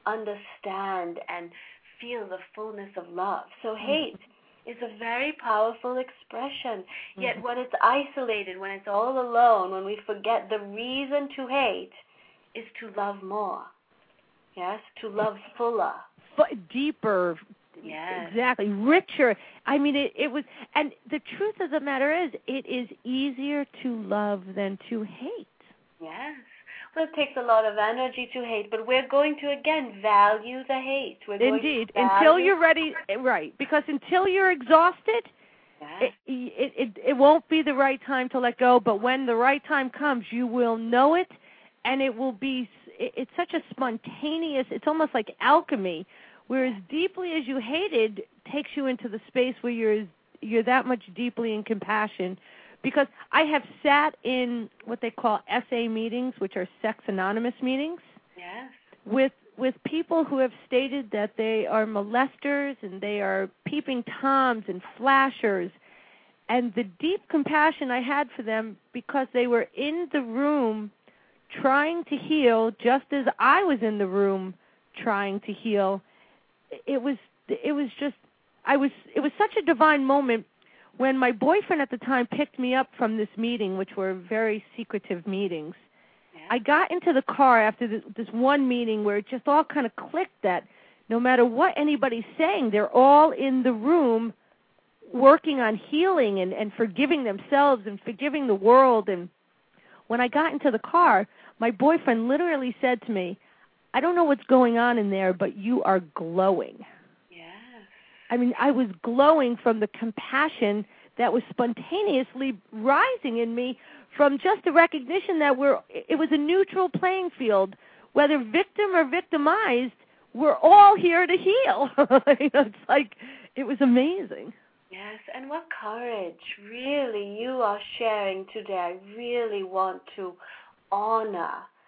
understand and feel the fullness of love. So hate is a very powerful expression. Yet when it's isolated, when it's all alone, when we forget the reason to hate is to love more. Yes, to love fuller. F- deeper. Yes. Exactly. Richer. I mean, it, it was, and the truth of the matter is, it is easier to love than to hate. Yes. Well, it takes a lot of energy to hate, but we're going to, again, value the hate. We're going Indeed. to value until you're ready, right, because until you're exhausted, yes. it, it, it, it won't be the right time to let go, but when the right time comes, you will know it, and it will be, it, it's such a spontaneous, it's almost like alchemy, where as deeply as you hated takes you into the space where you're you're that much deeply in compassion. Because I have sat in what they call S A meetings, which are Sex Anonymous meetings, Yes. with with people who have stated that they are molesters and they are peeping toms and flashers. And the deep compassion I had for them, because they were in the room trying to heal just as I was in the room trying to heal. It was it was just I was it was such a divine moment when my boyfriend at the time picked me up from this meeting, which were very secretive meetings. Yeah. I got into the car after this, this one meeting where it just all kind of clicked that no matter what anybody's saying, they're all in the room working on healing and, and forgiving themselves and forgiving the world. And when I got into the car, my boyfriend literally said to me, I don't know what's going on in there, but you are glowing. Yes. I mean, I was glowing from the compassion that was spontaneously rising in me from just the recognition that we're, it was a neutral playing field. Whether victim or victimized, we're all here to heal. You know, it's like, it was amazing. Yes, and what courage really you are sharing today. I really want to honor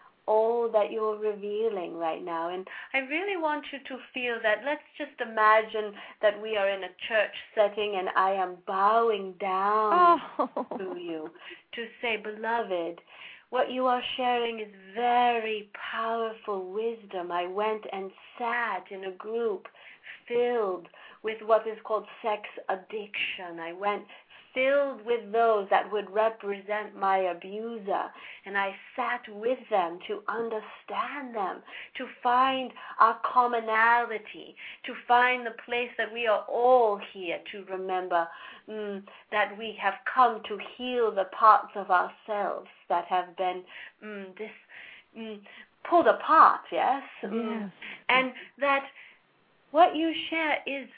all that you're revealing right now. And I really want you to feel that, let's just imagine that we are in a church setting and I am bowing down Oh. to you to say, beloved, what you are sharing is very powerful wisdom. I went and sat in a group filled with what is called sex addiction. I went filled with those that would represent my abuser, and I sat with them to understand them, to find our commonality, to find the place that we are all here to remember mm, that we have come to heal the parts of ourselves that have been mm, this mm, pulled apart, yes? Yes. Mm, and that what you share is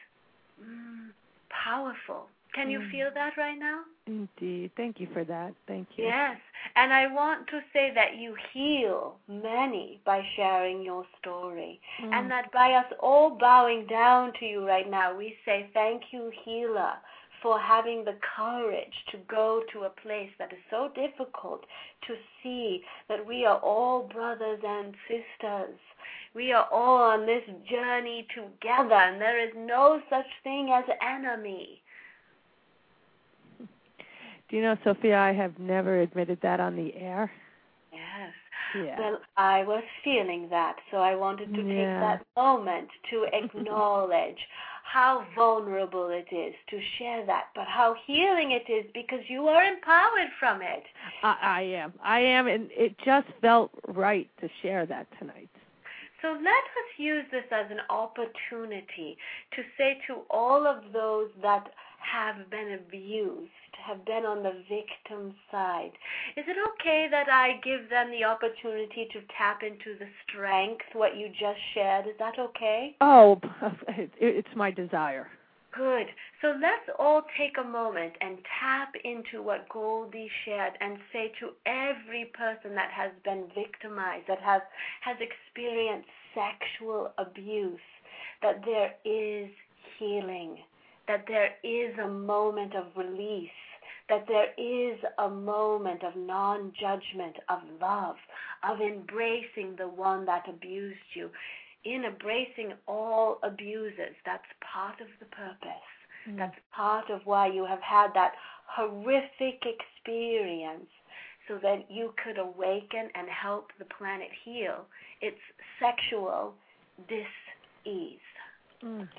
mm, powerful. Can you feel that right now? Indeed. Thank you for that. Thank you. Yes. And I want to say that you heal many by sharing your story. Mm. And that by us all bowing down to you right now, we say thank you, healer, for having the courage to go to a place that is so difficult, to see that we are all brothers and sisters. We are all on this journey together, and there is no such thing as enemy. Do you know, Sophia, I have never admitted that on the air. Yes. Yeah. Well, I was feeling that, so I wanted to Yeah. take that moment to acknowledge how vulnerable it is to share that, but how healing it is because you are empowered from it. I, I am. I am, and it just felt right to share that tonight. So let us use this as an opportunity to say to all of those that have been abused, have been on the victim side, is it okay that I give them the opportunity to tap into the strength, what you just shared? Is that okay? Oh, it, it's my desire. Good. So let's all take a moment and tap into what Goldie shared and say to every person that has been victimized, that has, has experienced sexual abuse, that there is healing, that there is a moment of release, that there is a moment of non-judgment, of love, of embracing the one that abused you. In embracing all abusers, that's part of the purpose. Mm. That's part of why you have had that horrific experience, so that you could awaken and help the planet heal its sexual dis-ease. Mm.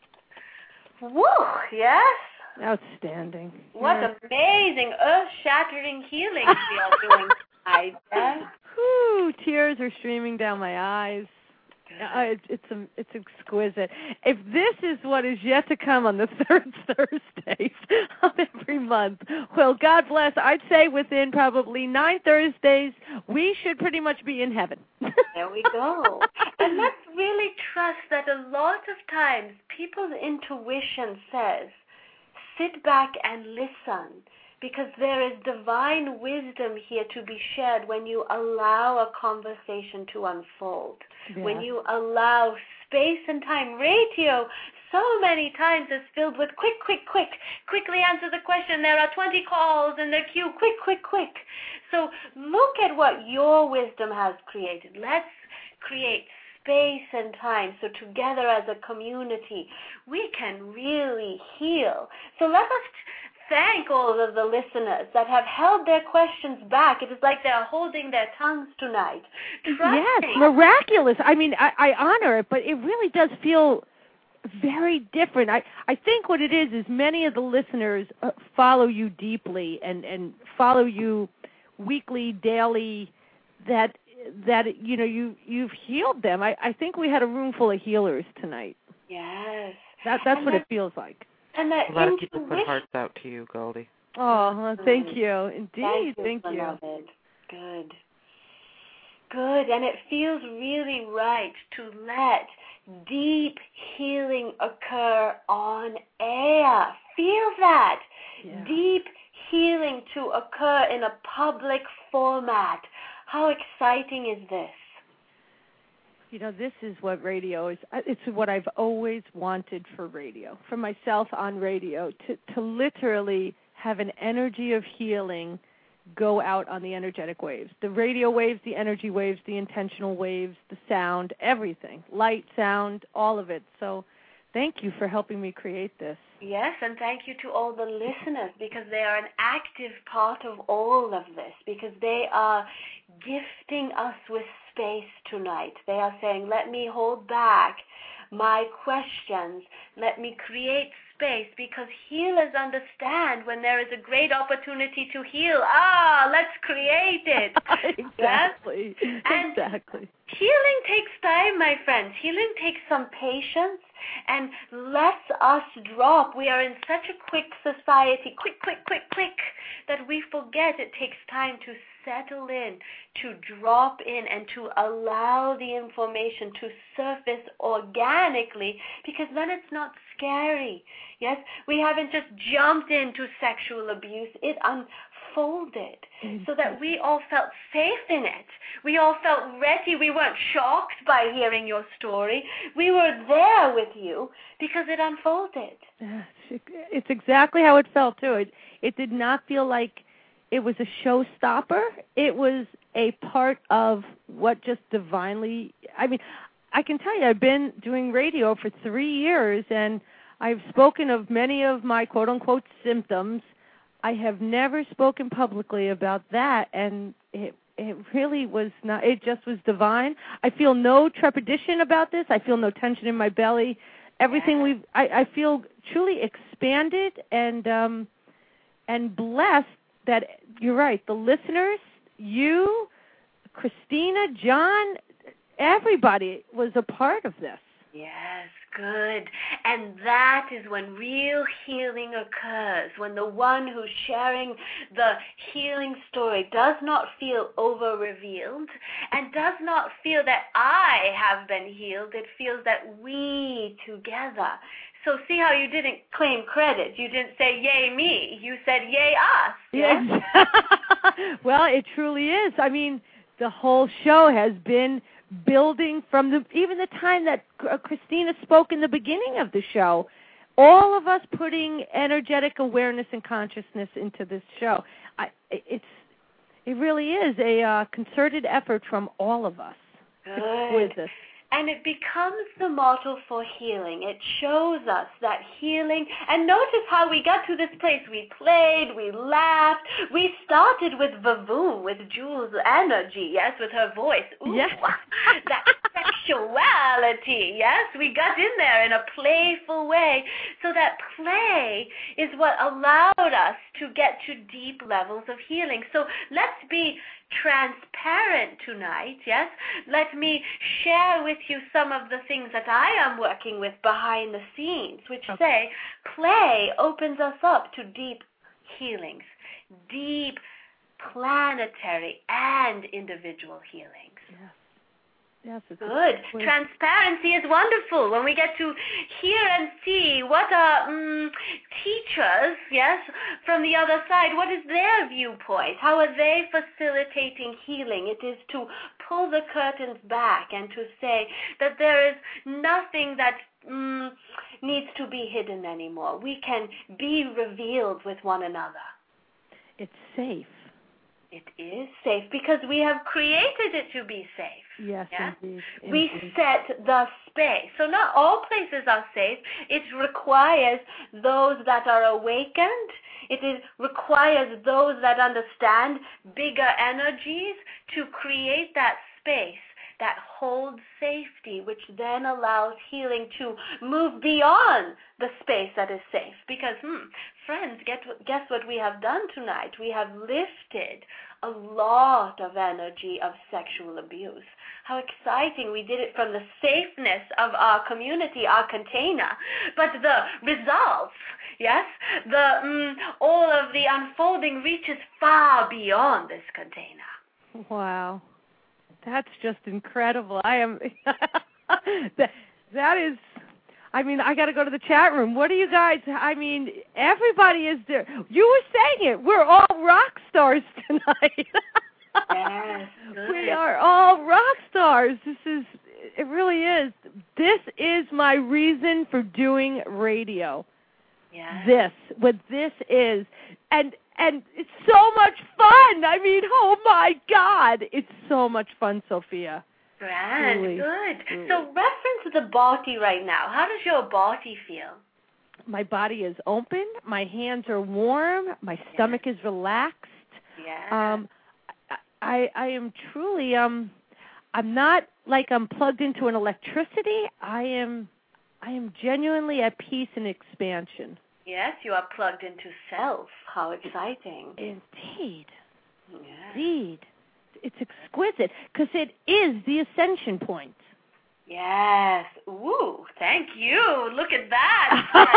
Woo! Yes? Outstanding. What yeah. amazing, earth-shattering healing we are doing tonight. Yes? Whew, tears are streaming down my eyes. Uh, it, it's um, it's exquisite. If this is what is yet to come on the third Thursdays of every month, well, God bless. I'd say within probably nine Thursdays, we should pretty much be in heaven. There we go. And let's really trust that a lot of times people's intuition says, sit back and listen, because there is divine wisdom here to be shared when you allow a conversation to unfold. Yeah. When you allow space and time. Radio so many times is filled with quick, quick, quick. Quickly answer the question. There are twenty calls in the queue. Quick, quick, quick. So look at what your wisdom has created. Let's create space and time so together as a community we can really heal. So let us thank all of the listeners that have held their questions back. It is like they're holding their tongues tonight. Trusting. Yes, miraculous. I mean, I, I honor it, but it really does feel very different. I, I think what it is is many of the listeners uh, follow you deeply and, and follow you weekly, daily, that that you know you you've healed them. I, I think we had a room full of healers tonight. Yes. That that's and what that, it feels like. And that a lot of people put hearts out to you, Goldie. Oh, well, thank you. Indeed, thank you. Thank you. Beloved. Good. Good. And it feels really right to let deep healing occur on air. Feel that. Yeah. Deep healing to occur in a public format. How exciting is this? You know, this is what radio is. It's what I've always wanted for radio, for myself on radio, to, to literally have an energy of healing go out on the energetic waves. The radio waves, the energy waves, the intentional waves, the sound, everything. Light, sound, all of it. So thank you for helping me create this. Yes, and thank you to all the listeners, because they are an active part of all of this, because they are gifting us with space tonight. They are saying, let me hold back my questions. Let me create space, because healers understand when there is a great opportunity to heal. Ah, let's create it. Exactly. Yes? And exactly. Healing takes time, my friends. Healing takes some patience and lets us drop. We are in such a quick society, quick, quick, quick, quick, that we forget it takes time to settle in, to drop in, and to allow the information to surface organically, because then it's not scary. Yes, we haven't just jumped into sexual abuse. It unfolded so that we all felt safe in it. We all felt ready. We weren't shocked by hearing your story. We were there with you because it unfolded. It's exactly how it felt, too. It, it did not feel like it was a showstopper. It was a part of what just divinely, I mean, I can tell you, I've been doing radio for three years, and I've spoken of many of my quote-unquote symptoms. I have never spoken publicly about that, and it it really was not, it just was divine. I feel no trepidation about this. I feel no tension in my belly. Everything yeah. we've, I, I feel truly expanded and um, and blessed that, you're right, the listeners, you, Christina, John, everybody was a part of this. Yes, good. And that is when real healing occurs, when the one who's sharing the healing story does not feel over-revealed and does not feel that I have been healed. It feels that we together. So see how you didn't claim credit. You didn't say, yay me. You said, yay us. Yes. Yeah? Well, it truly is. I mean, the whole show has been building from the even the time that uh, Christina spoke in the beginning of the show. All of us putting energetic awareness and consciousness into this show. I, it's it really is a uh, concerted effort from all of us. Good. With this. And it becomes the model for healing. It shows us that healing, and notice how we got to this place. We played, we laughed. We started with Vavoom, with Jules' energy, yes, with her voice. Ooh, yes. That sexuality, yes. We got in there in a playful way. So that play is what allowed us to get to deep levels of healing. So let's be transparent tonight, yes? Let me share with you some of the things that I am working with behind the scenes, which okay. say play opens us up to deep healings, deep planetary and individual healings. Yes. Yes, it's good. Transparency is wonderful when we get to hear and see what are um, teachers, yes, from the other side, what is their viewpoint? How are they facilitating healing? It is to pull the curtains back and to say that there is nothing that um, needs to be hidden anymore. We can be revealed with one another. It's safe. It is safe because we have created it to be safe. Yes, yeah? indeed, indeed. We set the space. So not all places are safe. It requires those that are awakened. It is, requires those that understand bigger energies to create that space that holds safety, which then allows healing to move beyond the space that is safe. Because, hmm, friends, get, guess what we have done tonight? We have lifted a lot of energy of sexual abuse. How exciting. We did it from the safeness of our community, our container. But the results, yes, the um, all of the unfolding reaches far beyond this container. Wow. That's just incredible. I am, that, that is, I mean, I got to go to the chat room. What are you guys, I mean, everybody is there. You were saying it. We're all rock stars tonight. Yes. We are all rock stars. This is, it really is. This is my reason for doing radio. Yes. This, what this is. And, And it's so much fun. I mean, oh, my God. It's so much fun, Sophia. Grand, really, good. really. So reference the body right now. How does your body feel? My body is open. My hands are warm. My stomach yeah. is relaxed. Yeah. Um, I, I am truly, um, I'm not like I'm plugged into an electricity. I am, I am genuinely at peace and expansion. Yes, you are plugged into self. How exciting. Indeed. Yeah. Indeed. It's exquisite because it is the ascension point. Yes. Ooh, thank you. Look at that.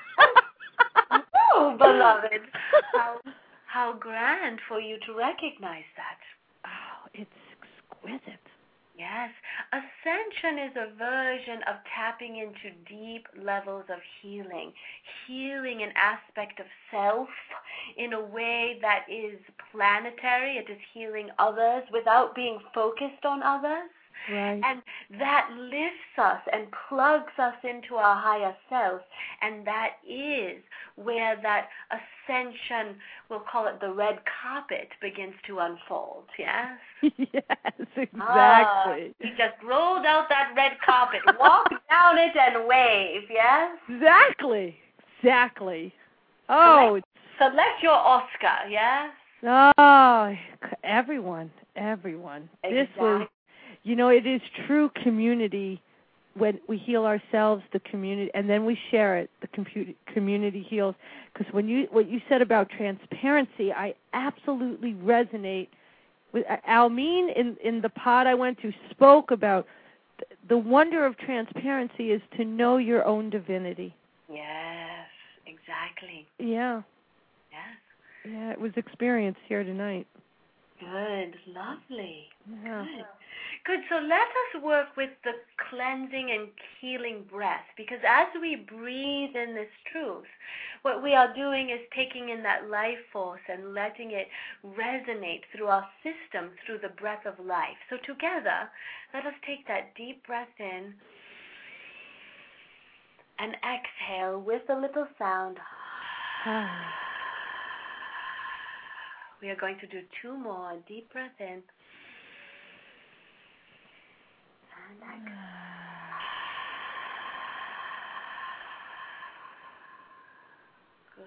Ooh, beloved. How, how grand for you to recognize that. Oh, it's exquisite. Yes. Ascension is a version of tapping into deep levels of healing, healing an aspect of self in a way that is planetary. It is healing others without being focused on others. Right. And that lifts us and plugs us into our higher self. And that is where that ascension, we'll call it the red carpet, begins to unfold, yes? Yes, exactly. Ah, he just rolled out that red carpet, walk down it and wave, yes? Exactly. Exactly. Oh. Select, select your Oscar, yes? Oh, everyone. everyone. Exactly. This was, you know, it is true community when we heal ourselves, the community, and then we share it, the compu- community heals. Because when you, what you said about transparency, I absolutely resonate with. Almeen, in, in the pod I went to, spoke about th- the wonder of transparency is to know your own divinity. Yes, exactly. Yeah. Yes. Yeah, it was experienced here tonight. Good, lovely. Yeah. Good. Good. So let us work with the cleansing and healing breath, because as we breathe in this truth, what we are doing is taking in that life force and letting it resonate through our system, through the breath of life. So together, let us take that deep breath in and exhale with a little sound. We are going to do two more. Deep breath in. And exhale. Good.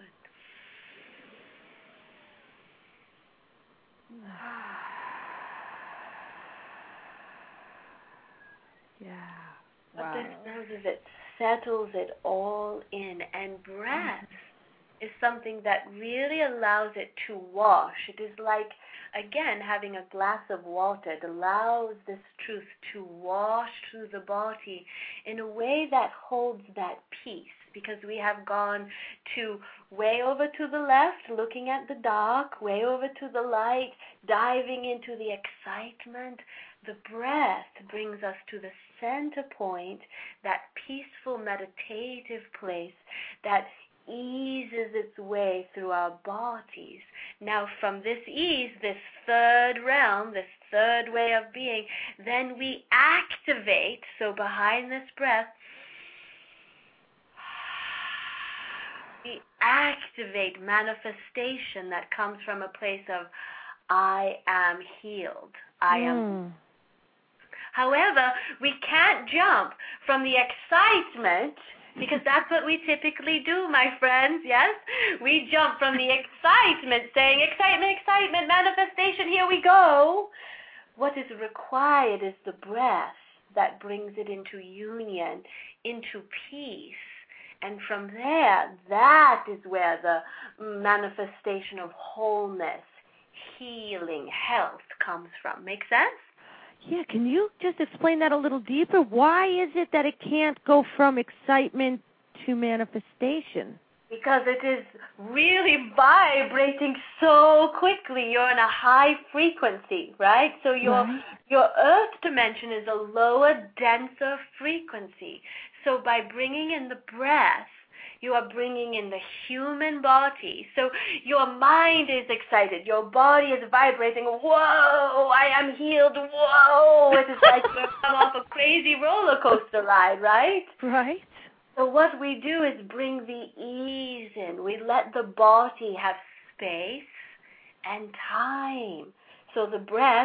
Yeah. What Wow. this does is it settles it all in, and breath is something that really allows it to wash. It is like, again, having a glass of water. It allows this truth to wash through the body in a way that holds that peace, because we have gone to way over to the left, looking at the dark, way over to the light, diving into the excitement. The breath brings us to the center point, that peaceful meditative place that eases its way through our bodies. Now from this ease, this third realm, this third way of being, then we activate, so behind this breath, we activate manifestation that comes from a place of I am healed. I am. Mm. However, we can't jump from the excitement, because that's what we typically do, my friends, yes? We jump from the excitement, saying, excitement, excitement, manifestation, here we go. What is required is the breath that brings it into union, into peace. And from there, that is where the manifestation of wholeness, healing, health comes from. Make sense? Yeah, can you just explain that a little deeper? Why is it that it can't go from excitement to manifestation? Because it is really vibrating so quickly. You're in a high frequency, right? So your Right. your earth dimension is a lower, denser frequency. So by bringing in the breath, you are bringing in the human body. So your mind is excited. Your body is vibrating. Whoa, I am healed. Whoa. It is like you've come off a crazy roller coaster ride, right? Right. So what we do is bring the ease in. We let the body have space and time. So the breath,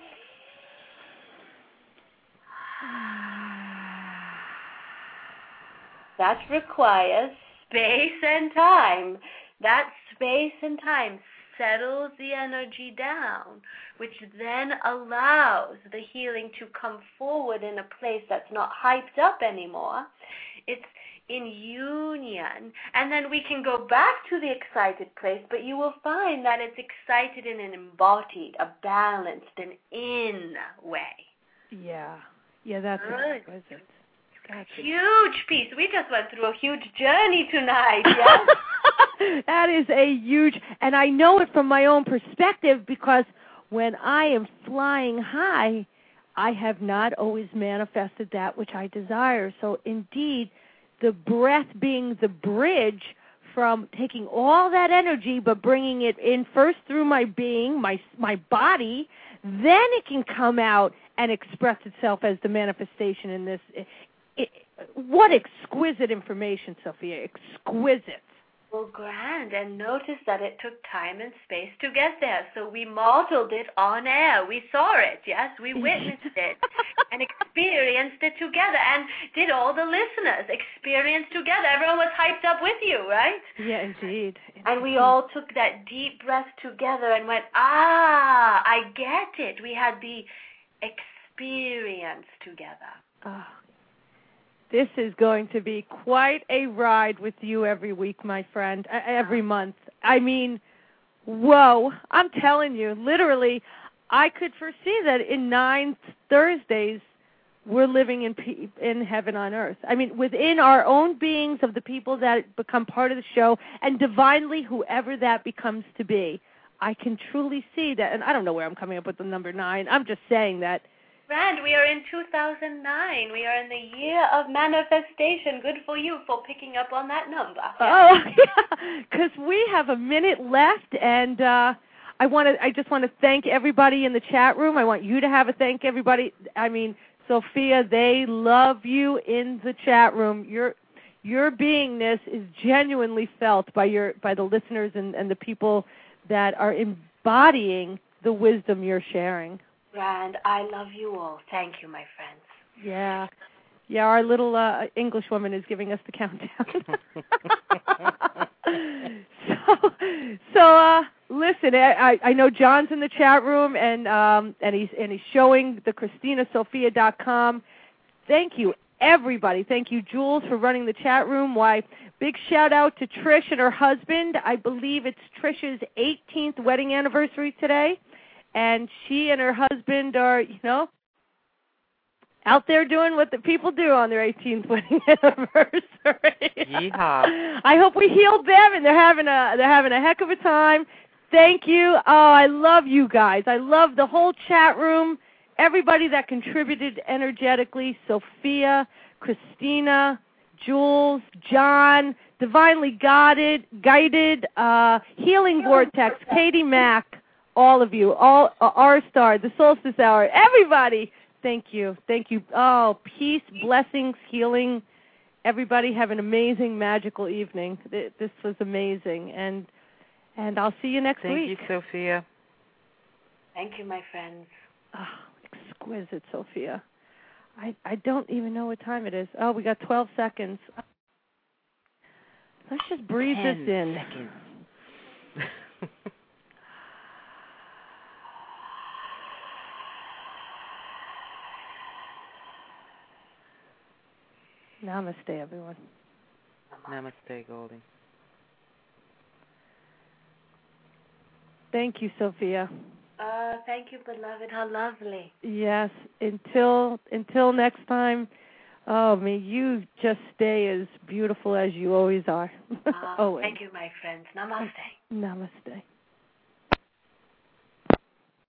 that requires space and time. That space and time settles the energy down, which then allows the healing to come forward in a place that's not hyped up anymore. It's in union. And then we can go back to the excited place, but you will find that it's excited in an embodied, a balanced, an in way. Yeah. Yeah, that's Good. exquisite. That's Huge piece. We just went through a huge journey tonight, yes? That is a huge, and I know it from my own perspective, because when I am flying high, I have not always manifested that which I desire. So indeed, the breath being the bridge from taking all that energy but bringing it in first through my being, my my body, then it can come out and express itself as the manifestation in this. It, it, what exquisite information, Sophia, exquisite. Well, grand, and notice that it took time and space to get there. So we modeled it on air. We saw it, yes? We witnessed it and experienced it together. And did all the listeners experience together? Everyone was hyped up with you, right? Yeah, indeed. And we all took that deep breath together and went, ah, I get it. We had the experience together. Oh, this is going to be quite a ride with you every week, my friend, every month. I mean, whoa, I'm telling you, literally, I could foresee that in nine Thursdays, we're living in in heaven on earth. I mean, within our own beings of the people that become part of the show, and divinely whoever that becomes to be. I can truly see that, and I don't know where I'm coming up with the number nine. I'm just saying that. Rand, we are in two thousand nine. We are in the year of manifestation. Good for you for picking up on that number. Oh, yeah, because we have a minute left, and uh, I want to. I just want to thank everybody in the chat room. I want you to have a thank everybody. I mean, Sophia, they love you in the chat room. Your your beingness is genuinely felt by your by the listeners and, and the people that are embodying the wisdom you're sharing. Rand, I love you all. Thank you, my friends. Yeah. Yeah, our little uh, English woman is giving us the countdown. so, so uh, listen, I, I know John's in the chat room, and um, and he's and he's showing the Christina Sophia dot com. Thank you, everybody. Thank you, Jules, for running the chat room. Why, big shout out to Trish and her husband. I believe it's Trish's eighteenth wedding anniversary today, and she and her husband are, you know, out there doing what the people do on their eighteenth wedding anniversary. Yeehaw. I hope we healed them, and they're having a they're having a heck of a time. Thank you. Oh, I love you guys. I love the whole chat room, everybody that contributed energetically, Sophia, Christina, Jules, John, Divinely Guided, guided uh, Healing Vortex, Katie Mack, all of you, all uh, R-Star, the Solstice Hour, everybody. Thank you. Thank you. Oh, peace, blessings, healing. Everybody have an amazing, magical evening. This was amazing. And and I'll see you next Thank week. Thank you, Sophia. Thank you, my friends. Oh, exquisite, Sophia. I, I don't even know what time it is. Oh, we got twelve seconds. Let's just breathe Ten this in. seconds. Namaste, everyone. Namaste, Goldie. Thank you, Sophia. Uh, thank you, beloved. How lovely. Yes. Until until next time, oh, may you just stay as beautiful as you always are. Uh, always. Thank you, my friends. Namaste. Namaste.